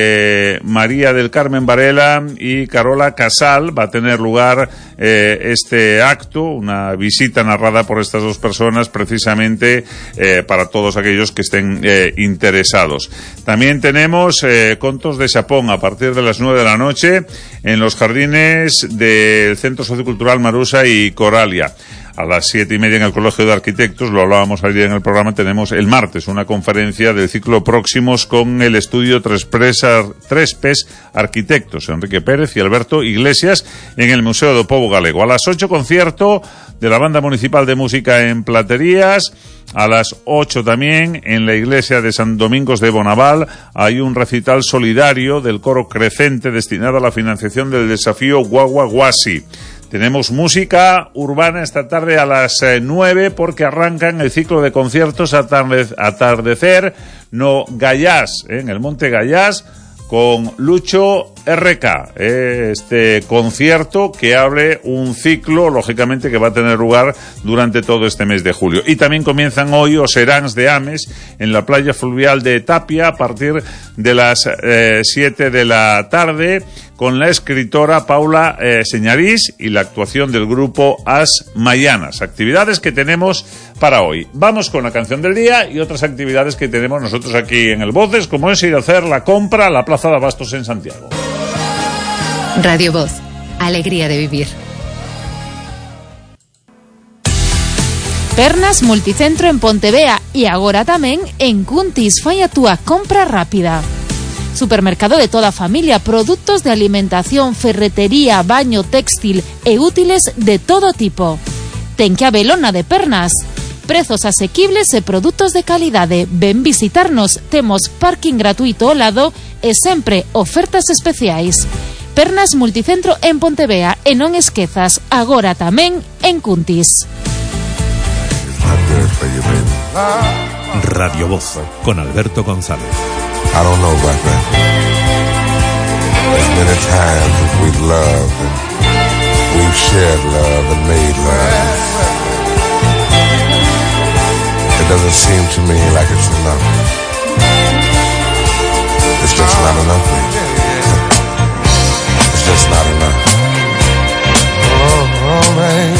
María del Carmen Varela y Carola Casal. Va a tener lugar este acto, una visita narrada por estas dos personas, precisamente para todos aquellos que estén interesados. También tenemos contos de Xapón a partir de las 9 de la noche en los jardines del Centro Sociocultural Marusa y Coralia. A las 7:30 en el Colegio de Arquitectos, lo hablábamos ayer en el programa, tenemos el martes una conferencia del ciclo Próximos con el estudio 3Ps Arquitectos, Enrique Pérez y Alberto Iglesias, en el Museo do Pobo Galego. A las 8, concierto de la Banda Municipal de Música en Platerías. A las 8 también, en la iglesia de San Domingos de Bonaval, hay un recital solidario del coro Crecente destinado a la financiación del desafío Guagua Guasi. Tenemos música urbana esta tarde a las 9, porque arrancan el ciclo de conciertos Atardecer no Gallás, en el Monte Gallás, con Lucho RK, este concierto que abre un ciclo, lógicamente, que va a tener lugar durante todo este mes de julio. Y también comienzan hoy os Seráns de Ames en la playa fluvial de Tapia a partir de las 7 de la tarde, con la escritora Paula Señarís y la actuación del grupo As Mayanas. Actividades que tenemos para hoy. Vamos con la canción del día y otras actividades que tenemos nosotros aquí en el Voces, como es ir a hacer la compra a la Plaza de Abastos en Santiago. Radio Voz, alegría de vivir. Pernas Multicentro en Pontevea y agora tamén en Cuntis. Fai a túa compra rápida. Supermercado de toda familia, productos de alimentación, ferretería, baño, textil e útiles de todo tipo. ten que habelo na de Pernas. Prezos asequibles e produtos de calidade. Ven visitarnos, temos parking gratuito ao lado e sempre ofertas especiais. Pernas Multicentro en Pontevea e non esquezas, agora tamén en Cuntis. Radio Voz con Alberto González. I don't know about that. There's many times that we've loved and we've shared love and made love. It doesn't seem to me like it's enough. It's just not enough, baby. It's just not enough. Oh, man.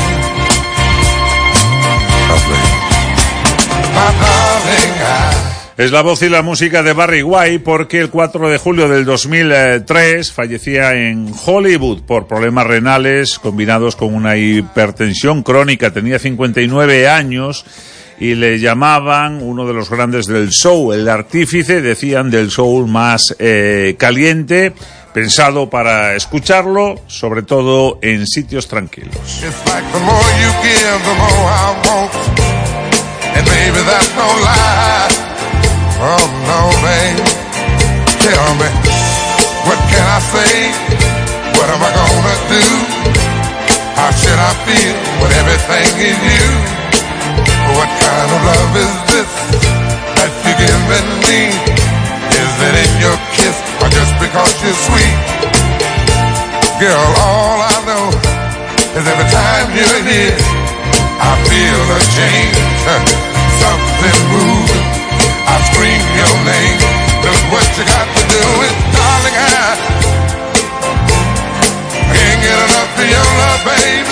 Oh, baby. My darling, Es la voz y la música de Barry White, porque el 4 de julio del 2003 fallecía en Hollywood por problemas renales combinados con una hipertensión crónica. Tenía 59 años y le llamaban uno de los grandes del soul, el artífice, decían, del soul más caliente, pensado para escucharlo, sobre todo en sitios tranquilos. Oh no, babe, tell me, what can I say, what am I gonna do, how should I feel when everything is you, what kind of love is this that you're giving me, is it in your kiss or just because you're sweet, girl, all I know is every time you're here, I feel a change, something moving. I scream your name. Look what you got to do is, darling, I can't get enough of your love, baby.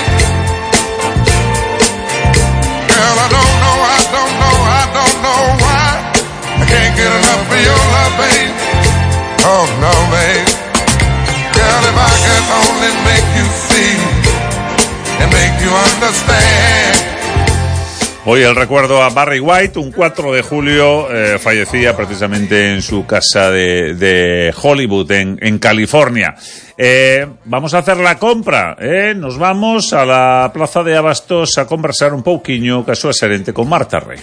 Girl, I don't know why I can't get enough of your love, baby. Oh no, baby. Girl, if I could only make you see and make you understand. Hoy el recuerdo a Barry White, un 4 de julio fallecía precisamente en su casa de Hollywood, en California. Vamos a hacer la compra, nos vamos a la Plaza de Abastos a conversar un pouquiño ca súa xerente con Marta Rey.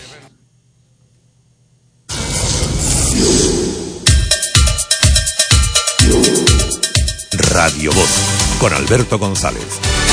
Radio Voz con Alberto González.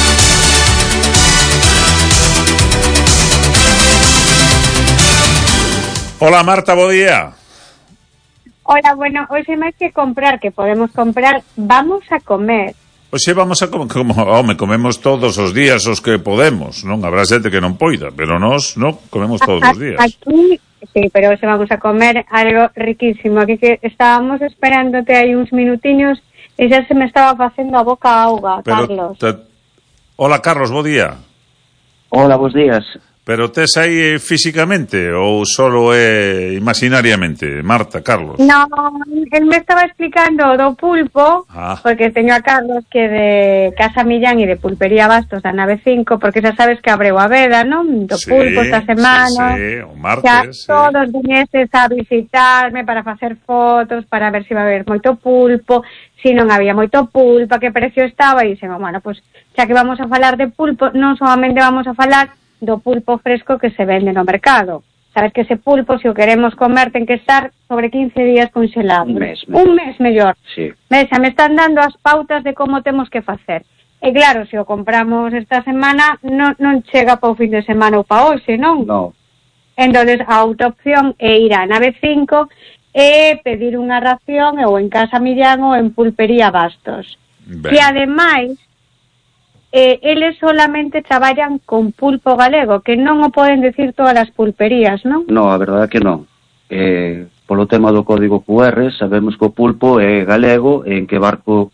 Hola Marta, bo día. Hola, bueno, hoxe máis que comprar, que podemos comprar, vamos a comer. Hoxe vamos a comer, comemos todos os días os que podemos, non? Habrá xente que non poida, pero nós, non, comemos todos os días. Aquí, sí, pero hoxe vamos a comer algo riquísimo. Aquí que estábamos esperándote aí uns minutiños e xa se me estaba facendo a boca auga, pero, Carlos. Hola, Carlos, bo día. Hola, bos días. Pero tes aí físicamente ou solo imaginariamente, Marta, Carlos? No, él me estaba explicando do pulpo, porque teño a Carlos que de Casa Millán e de Pulpería Bastos da nave 5, porque xa sabes que abreu a veda, non? Do pulpo esta semana. Sí, o martes. Todos viñeses a visitarme para facer fotos, para ver se iba a haber moito pulpo, se non había moito pulpo, a que precio estaba, e dixen, bueno, pues, xa que vamos a falar de pulpo, non solamente vamos a falar do pulpo fresco que se vende no mercado. Sabes que ese pulpo, se o queremos comer, ten que estar sobre 15 días congelado. Un mes mellor. Sí. Xa me están dando as pautas de como temos que facer. E claro, se o compramos esta semana, non chega para o fin de semana ou para hoxe, non? No. Entonces, a outra opción é ir á nave 5 e pedir unha ración ou en Casa Millán ou en Pulpería Bastos. E ademais, eles solamente traballan con pulpo galego, que non o poden decir todas as pulperías, non? No, a verdade é que non. Polo tema do código QR, sabemos que o pulpo é galego e en que barco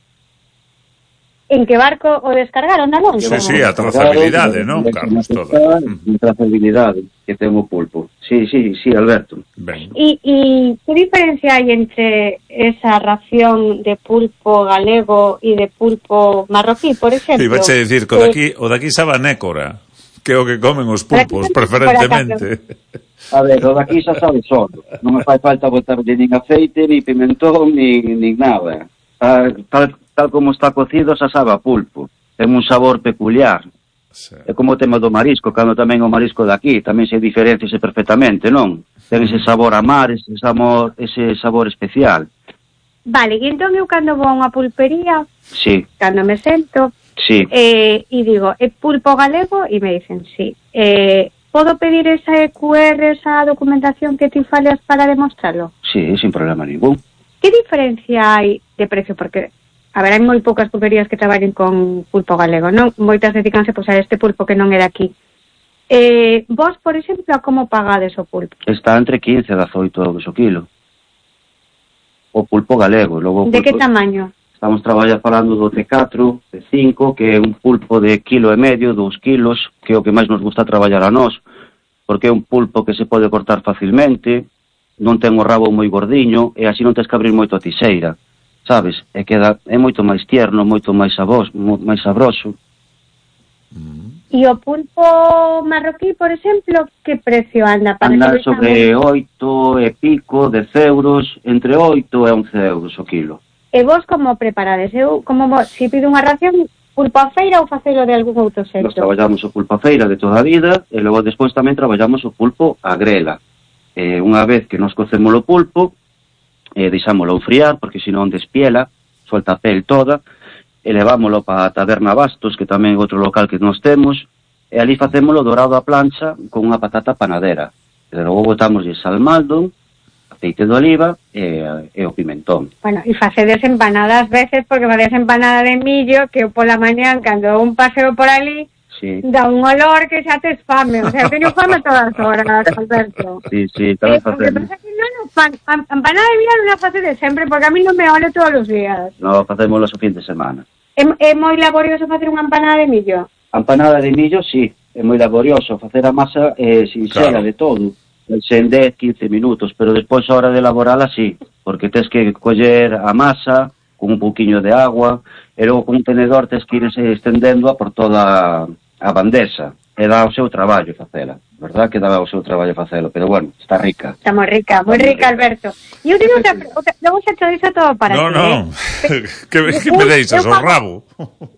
o descargaron, non? Sí, a trazabilidade, non, Carlos, toda. A trazabilidade que ten o pulpo. Sí, Alberto. E que diferencia hai entre esa ración de pulpo galego e de pulpo marroquí, por exemplo? Sí, vache dicir que o daqui sabe a nécora, que é o que comen os pulpos, preferentemente. A ver, o daqui xa sabe solo. Non me fai falta botarlle nin aceite, nin pimentón, nin nada. Tal como está cocido, xa sabe a pulpo. Ten un sabor peculiar. É como o tema do marisco, cando tamén o marisco daqui tamén se diferenciase perfectamente, non? Ten ese sabor a mar, ese sabor especial. Vale, e entón eu cando vou a unha pulpería, sí, cando me sento, sí, e digo, é pulpo galego? E me dicen, sí. Podo pedir esa EQR, esa documentación que ti falas para demostrarlo? Sí, sin problema ningún. Que diferencia hai de precio? Porque, a ver, hai moi poucas pulperías que traballen con pulpo galego, non? Moitas dedicanse pois, a este pulpo que non é de aquí. Vos, por exemplo, a como pagades o pulpo? Está entre 15 e 18 euros o kilo. O pulpo galego. Logo, de que tamaño? Estamos falando do T4, T5, que é un pulpo de 1,5 kg, 2 kilos, que é o que máis nos gusta traballar a nós, porque é un pulpo que se pode cortar facilmente, non ten o rabo moi gordiño, e así non tens que abrir moito a tixeira, sabes? É moito máis tierno, moito máis sabroso. E o pulpo marroquí, por exemplo, que precio anda? Anda sobre 8 e pico, 10 euros, entre 8 e 11 euros o kilo. E vos como preparades? Se pido unha ración, pulpo a feira ou facelo de algún outro xeito? Nos traballamos o pulpo a feira de toda a vida e logo despois tamén traballamos o pulpo a grela. Unha vez que nos cocemos o pulpo, deixámoslo enfriar, porque senón despiela, solta a pel toda, e levámoslo para a Taberna Bastos, que tamén é outro local que nos temos, e ali facémoslo dorado a plancha con unha patata panadera. E logo botamos salmaldo, aceite de oliva e o pimentón. Bueno, e facedes empanadas veces, porque facedes empanada de millo, que pola mañán, cando un paseo por ali, sí, dá un olor que xa tes fame. O sea, teño fame todas as horas, Alberto. Sí, tamén facemos. Empanada de millo non a facedes sempre, porque a mí non me ole todos os días. Non, facémoslo o fin de semana. É moi laborioso facer unha empanada de millo? A empanada de millo, sí, é moi laborioso. Facer a masa sinxela de todo. En 10, 15 minutos, pero despois a hora de elaborala, sí, porque tens que coller a masa con un pouquiño de agua, e logo con un tenedor tens que ir estendendo por toda a bandexa, e dá o seu traballo facela, verdad que dá o seu traballo facelo, pero bueno, está rica. Está moi rica, Alberto. E eu teño outra, logo xa te dixo todo para ti. No, que me deixas o rabo.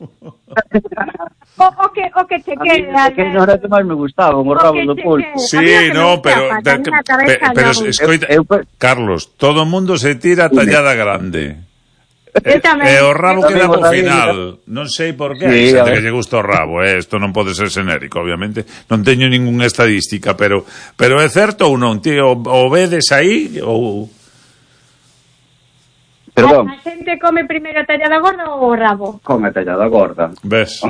O que te queda. Que non era que máis me gustaba, o rabo do pulpo. Sí, no, pero escoita, Carlos, todo o mundo se tira a tallada grande. E o rabo queda po final. Non sei por que hai xente que lle gusta o rabo, isto non pode ser xenérico, obviamente. Non teño ningunha estadística, pero é certo ou non? Ti o vedes aí ou... Perdón. A xente come primeiro a tallada gorda ou o rabo? Come a tallada gorda. Ves?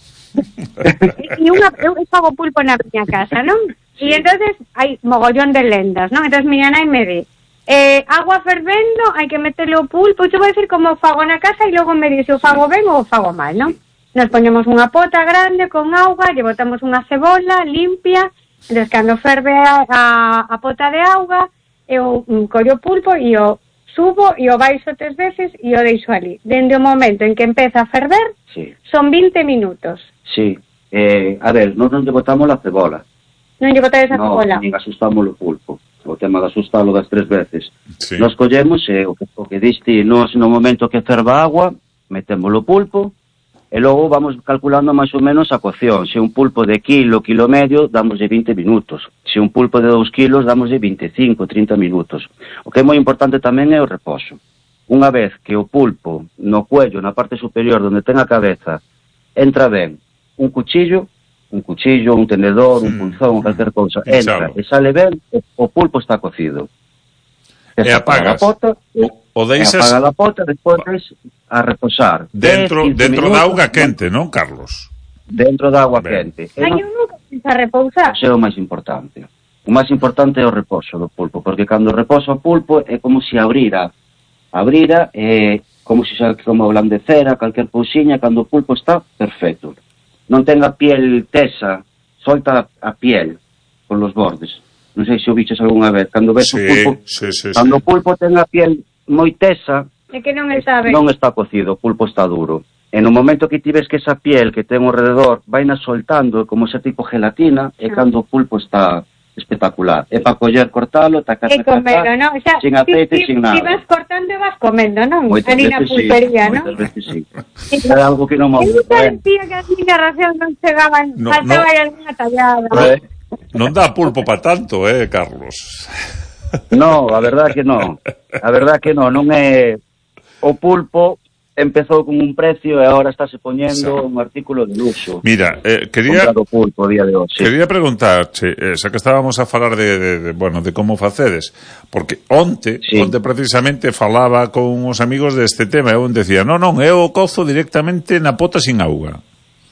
Eu fago pulpo na miña casa, non? E entonces hai mogollón de lendas, non? Entonces miña nai me di, agua fervendo, hai que meterle o pulpo, e te vou dicir como fago na casa e logo me di se o fago ben ou o fago mal, non? Nos poñemos unha pota grande con auga, lle botamos unha cebola limpia, entonces cando ferve a pota de auga, eu collo o pulpo e o subo e o baixo 3 veces e o deixo ali. Dende o momento en que empeza a ferver, sí, son 20 minutos. Sí, a ver, non lle botamos a cebola. Non lle botades a cebola? Non, nin asustamos o pulpo. O tema de asustalo das 3 veces. Sí. Nos collemos, o que diste, no momento que ferva a agua, metemos o pulpo, e logo vamos calculando máis ou menos a cocción. Se un pulpo de quilo e medio, damoslle 20 minutos. Se un pulpo de 2 kilos, damoslle 25, 30 minutos. O que é moi importante tamén é o reposo. Unha vez que o pulpo, no cuello, na parte superior, onde ten a cabeza, entra ben un cuchillo, un tenedor, un punzón, calquer cousa, entra e sale ben, o pulpo está cocido. E apagas. O deixas... Apaga a pota, despois a reposar. Dentro da auga quente, non, Carlos? Dentro da auga quente. Hai un nunca a repousar. Iso é o máis importante. O máis importante é o reposo do pulpo, porque cando reposa o pulpo é como se abrira como se como blandecera, calquer cousiña, cando o pulpo está perfecto. Non ten a piel tesa, solta a piel por los bordes. Non sei se o biches algunha vez. Cando ves o pulpo, cando o pulpo ten a piel moi tesa, é que non está ben. Non está cocido, o pulpo está duro. E no momento que ti ves que esa piel que ten ao rededor vai na soltando como ese tipo gelatina, é cando o pulpo está espectacular. É para coller, cortalo, tacar, e comelo, non? O sea, sin aceite, sin nada. Si vas cortando e vas comendo, non? Moitas Ali na veces pulpería, sí, non? moitas veces sí. Era algo que non me Eu gusta. parecía que así na ración non chegaban, No, faltaba no. alguna tallada. Non dá pulpo para tanto, Carlos? No, a verdad que non. A verdad que non é... O pulpo empezou con un precio e agora estáse poñendo un artículo de luxo. Mira, quería pulpo a día de hoxe. Quería preguntarche, xa que estábamos a falar de como facedes, porque onte precisamente falaba con uns amigos deste tema e un decía, non, eu o cozo directamente na pota sin auga.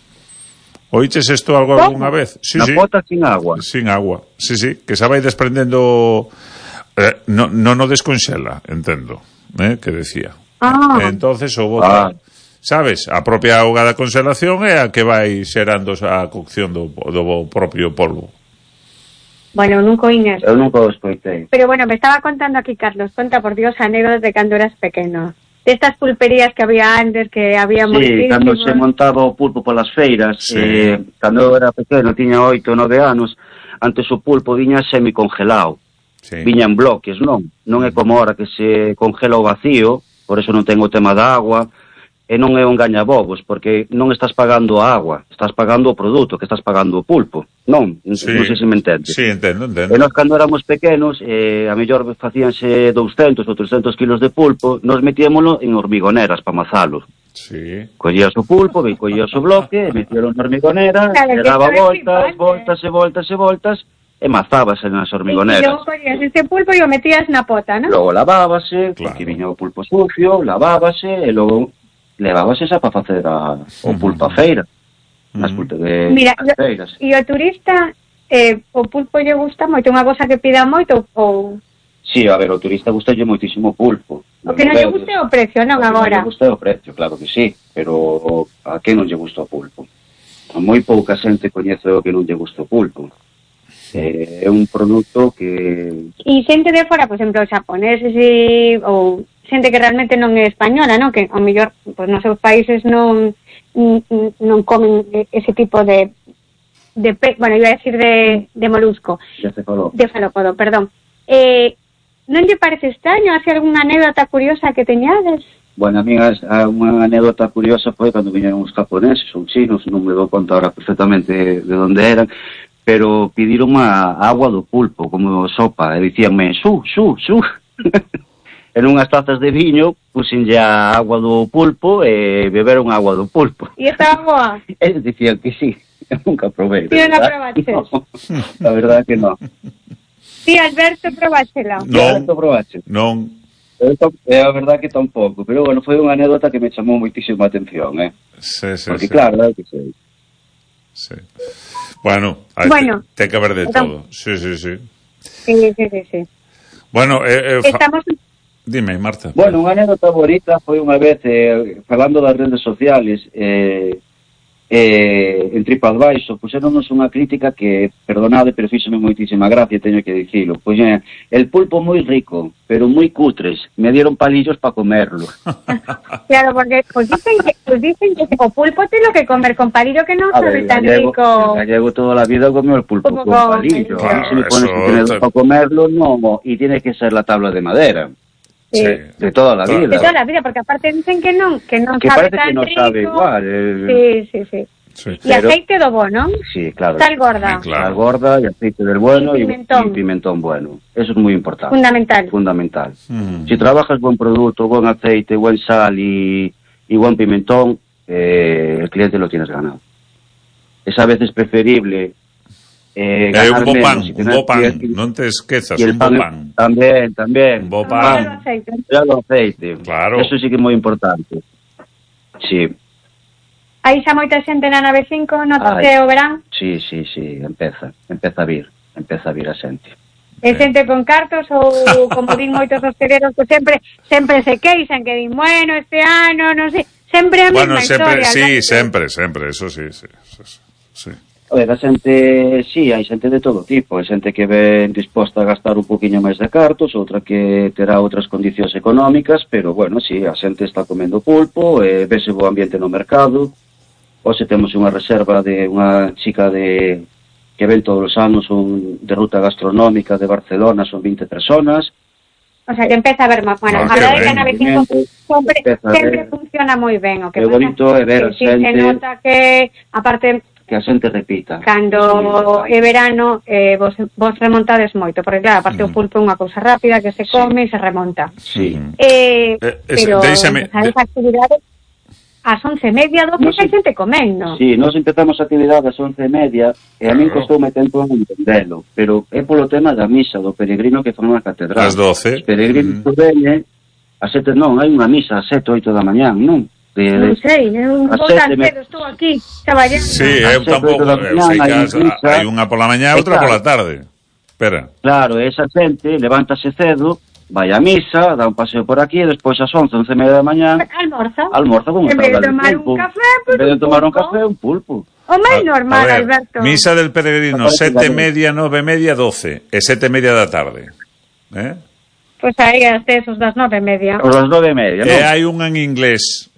Oíches isto algunha vez? Sí, na pota sin agua? Sin agua, sí, que xa vai desprendendo, non o desconxela, entendo, que decía. Entonces o bota, sabes, a propia auga da congelación é a que vai xerando a cocción do propio polvo. Bueno, nunca oín eso. Eu nunca o escoitei. Pero bueno, me estaba contando aquí Carlos, conta por Dios anécdotas de cando eras pequeno. De estas pulperías que había antes, que había moitísimos. Sí, cando se montaba o pulpo polas feiras, cando eu era pequeno, tiña 8 ou 9 anos, antes o pulpo viña semicongelado. Viña en bloques, non é como ahora que se congela o vacío. Por eso non ten o tema da agua, e non é un gañabobos, porque non estás pagando a agua, estás pagando o produto, que estás pagando o pulpo. Non sei se me entende. Sí, entendo. E nós, cando éramos pequenos, a mellor facíanse 200 ou 300 kilos de pulpo, nos metíamolo en hormigoneras para mazalo. Sí. Collías o pulpo, collías o bloque, metíalo na hormigonera, le daba voltas, e mazábase nas hormigoneras. E logo collías ese pulpo e o metías na pota, non? Logo lavábase, porque viña o pulpo sucio, lavábase, e logo levábase xa para facer o pulpo a feira. Nas feiras. E o turista, o pulpo lle gusta moito, unha cosa que pida moito ou... Sí, a ver, o turista gustalle moitísimo pulpo. O que non lle guste o precio, non agora? O que non lle guste o precio, claro que sí, pero a que non lle gusta o pulpo? A moi pouca xente coñece o que non lle gusta o pulpo. É un produto que... E xente de fora, por exemplo, xaponeses ou xente que realmente non é española, non? Que ao mellor pues, nos seus países non comen ese tipo de bueno, iba a decir de molusco. De cefalópodo, perdón. Non lle parece extraño? Hace algunha anécdota curiosa que teñades? Bueno, a mí unha anécdota curiosa foi cando viñeron os japoneses ou chinos, non me dou conta ahora perfectamente de onde eran, pero pediron a agua do pulpo como sopa, e dicíanme su en unhas tazas de viño puxenlle a agua do pulpo e beberon agua do pulpo. E estaba boa? Eles dicían que sí, eu nunca probei. Ti non a probaches? No, la verdad que no. Ti, Alberto, probáchela? Non. É a verdad que tampouco, pero bueno, foi unha anécdota que me chamou moitísimo a atención, Sí. Porque claro, que sei. Sí. Bueno, ten que haber de todo. Sí. Sí. Bueno, estamos... Dime, Marta. Bueno, unha anécdota bonita foi unha vez falando das redes sociales en TripAdvisor, puxéronos unha crítica que, perdonade, pero fíxome moitísima gracia, teño que dicilo. Pois el pulpo moi rico, pero moi cutres, me dieron palillos para comerlo. Claro, porque pues dicen que o pulpo ten lo que comer con palillo, que non sabe tan rico. Gallego toda la vida comió el pulpo con palillo. A mí se me pones que tener para comerlo, no, y tiene que ser la tabla de madera. Sí. De toda la vida. De toda la vida, porque aparte dicen que non que sabe tan rico. Que parece que non sabe igual. Sí. E aceite do bo, non? Sí, claro. Sal gorda. Sal gorda e aceite del bueno y pimentón bueno. Eso es muy importante. Fundamental. Si trabajas buen producto, buen aceite, buen sal y buen pimentón, el cliente lo tienes ganado. Es a veces preferible un bo pan, non te esquezas, un bo pan. Tamén. Un bo pan. O aceite. Claro. Eso sí que é moi importante. Sí. Aí xa moita xente na nave 5, notate o verán? Sí, empeza a vir a xente. É xente con cartos ou, como din moitos hosteleros, que sempre se queixan, que din, bueno, este ano, non sei, sempre a mesma historia. Sí, sempre, eso sí. A ver, a xente, sí, hai xente de todo tipo. Hai xente que ven disposta a gastar un poquinho máis de cartos, outra que terá outras condicións económicas, pero, bueno, sí, a xente está comendo pulpo, vese bo ambiente no mercado. Hoxe temos unha reserva de unha chica de que ven todos os anos, son de ruta gastronómica de Barcelona, son 20 personas. O sea, que empeza a ver máis. Bueno, a verdade é que a nave 5 sempre funciona moi ben. O que bonito é ver a xente... Se nota que, aparte... Que a xente repita. Cando é verano, vos remontades moito, porque claro, aparte o pulpo é unha cousa rápida que se come e se remonta. Sí. Pero as actividades ás 11:30, 12 hai xente comendo. Sí, nós empezamos a actividade ás 11:30 e a min costoume tempo entendelo, pero é polo tema da misa do peregrino que fan na catedral. Ás 12. Os peregrinos veñen a 7, non, hai unha misa a 7, 8 da mañán, non? Non sei, eu estou aquí traballando. Sí, eu tampouco, sei que hai unha pola mañá e outra pola tarde. Espera. Claro, esa xente levántase cedo, vai a misa, dá un paseo por aquí e despois ás 11:30 da mañán almorza con en vez de tomar un café, en vez de tomar un café, un pulpo. O máis normal, Alberto. Misa del peregrino, 7:30, 9:30, 12 e 7:30 da tarde. Pois aí até esos das 9:30. Os das 9:30, non? E hai unha en inglés,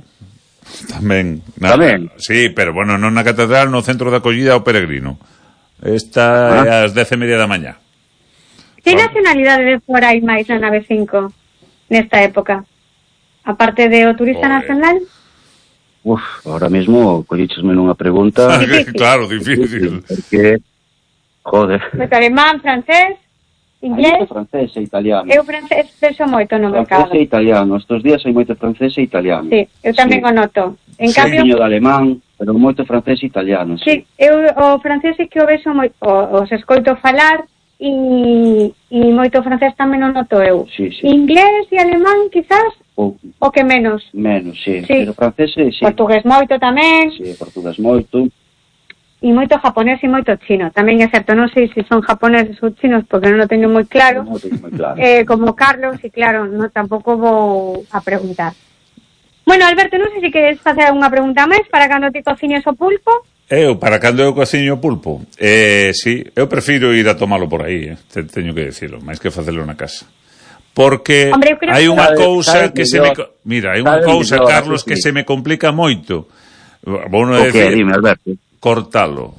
tamén. Tamén? Sí, pero bueno, non na catedral, no centro de acollida ao peregrino. Esta é ás 10:30 da mañá. Que nacionalidade de fora hai máis na nave 5 nesta época? Aparte de o turista nacional? Ahora mesmo collichesme nunha pregunta. Claro, difícil. Porque, joder. Pues alemán, francés, inglés. Francés e italiano. Eu francés penso moito no mercado. Francés e italiano. Estos días hai moito francés e italiano. Sí, eu tamén o noto. En cambio, de alemán, pero moito francés e italiano. Sí, eu o francés é que o vexo moito, os escoito falar e moito francés tamén o noto eu. Sí. Inglés e alemán, quizás, o que menos. Menos, sí. Pero francés, sí. Portugués moito tamén. Sí, portugués moito. E moito japonés e moito chino. Tamén é certo, non sei se son japoneses ou chinos, porque non o teño moi claro. Non o teño moi claro. Como Carlos, e claro, tampouco vou a preguntar. Bueno, Alberto, non sei se queres facer unha pregunta máis para cando te cociñes o pulpo. Para cando eu cociño o pulpo? Sí, eu prefiro ir a tomalo por aí, teño que dicilo, máis que facelo na casa. Porque hai unha cousa que se me... Mira, hai unha cousa, Carlos, que se me complica moito. Vou non decir... Dime, Alberto. Cortalo,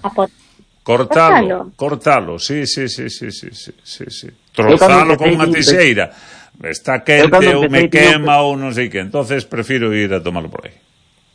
sí. Trozalo con unha tixeira. Está quente ou me quema ou non sei que. Entonces prefiro ir a tomalo por aí.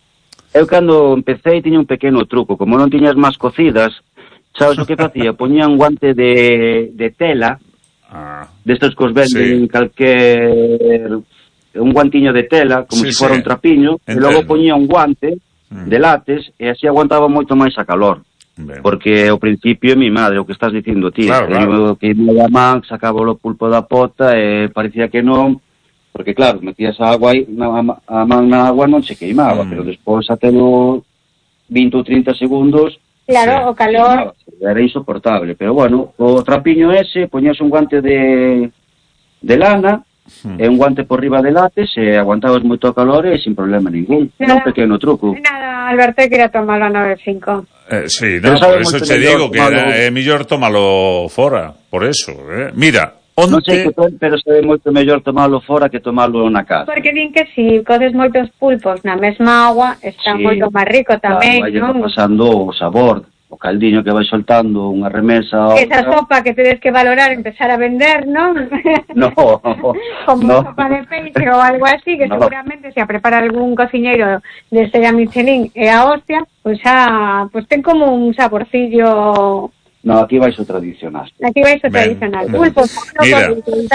Eu cando empecé tiña un pequeno truco. Como non tiñas máis cocidas, sabes o que facía? Poñía un guante de tela, destos que os venden calquer... un guantiño de tela, como se fora un trapiño, e logo poñía un guante de látex e así aguantaba moito máis a calor. Porque ao principio mi madre, o que estás dicindo ti, que a man sacaba o pulpo da pota e parecía que non, porque claro, metías a agua aí, a man na agua non se queimaba, pero despois até no 20 ou 30 segundos o calor era insoportable, pero bueno, o trapiño ese, poñías un guante de lana e un guante por riba de látex e aguantabas moito o calor e sin problema ningún. Era un pequeno truco. Nada, Alberto, quería tomalo a 9.5. Sí, no, por eso te digo que é mellor tomalo fora, por eso. Mira, onte... Non sei que pero é moito mellor tomalo fora que tomalo na casa. Porque din que si coces moitos pulpos na mesma agua, está moito máis rico tamén, non? Vai pasando o sabor, o caldiño que vai soltando unha remesa. Esa sopa que tedes que valorar, empezar a vender, non? No. Como sopa de peixe ou algo así, que seguramente se a prepara algún cociñeiro de Estrella Michelin e a hostia, pues ten como un saborcillo... No, aquí vais o tradicional. Aquí vais o tradicional. Pulpos, mira.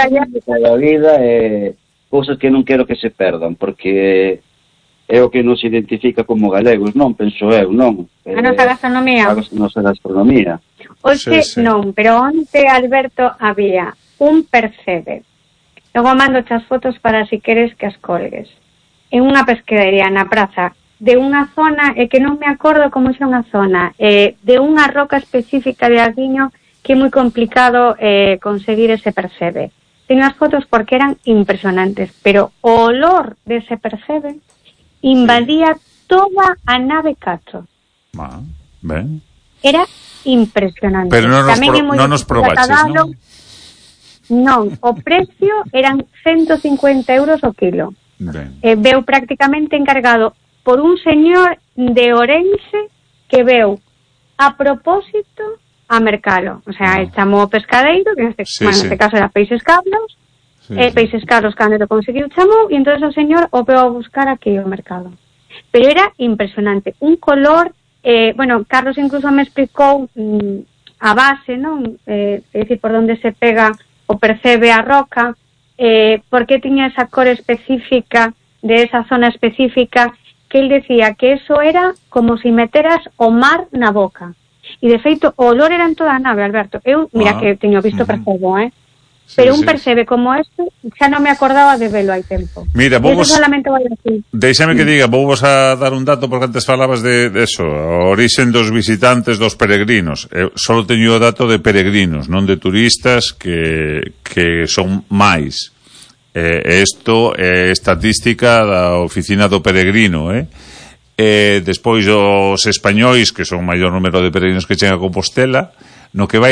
A vida cousas que non quero que se perdan, porque... é o que nos identifica como galegos, non? Penso eu, non? A nosa gastronomía. A nosa gastronomía. Oxe, non, pero onte, Alberto, había un percebe. Logo mando as fotos para si queres que as colgues. En unha pesquería na praza de unha zona, que non me acordo como xa unha zona, de unha roca específica de Arguiño que é moi complicado conseguir ese percebe. Teño as fotos porque eran impresionantes, pero o olor dese percebe invadía toda a nave Cacho. Ben. Era impresionante. Pero non nos probaches, non? Non, o precio eran 150 euros o kilo. Veu prácticamente encargado por un señor de Ourense que veu a propósito a mercalo. O sea, chamou o pescadeiro, que neste caso era Peixes Carlos, Peixes Carlos cando o conseguiu chamou, e entón o señor o veo a buscar aquí o mercado. Pero era impresionante, un color, Carlos incluso me explicou a base, non? É dicir, por onde se pega o percebe a roca, porque tiña esa cor específica de esa zona específica, que él decía que eso era como si meteras o mar na boca. E de feito, o olor era en toda a nave, Alberto. Eu, mira que teño visto percebo, pero un percebe como este, xa non me acordaba de velo hai tempo. Mira, vos solamente vai así. Deixame que diga, vos a dar un dato, porque antes falabas de eso, a orixen dos visitantes, dos peregrinos. Só teño o dato de peregrinos, non de turistas, que son máis. Isto é estatística da oficina do peregrino, despois os españois, que son o maior número de peregrinos que chegan a Compostela, no que vai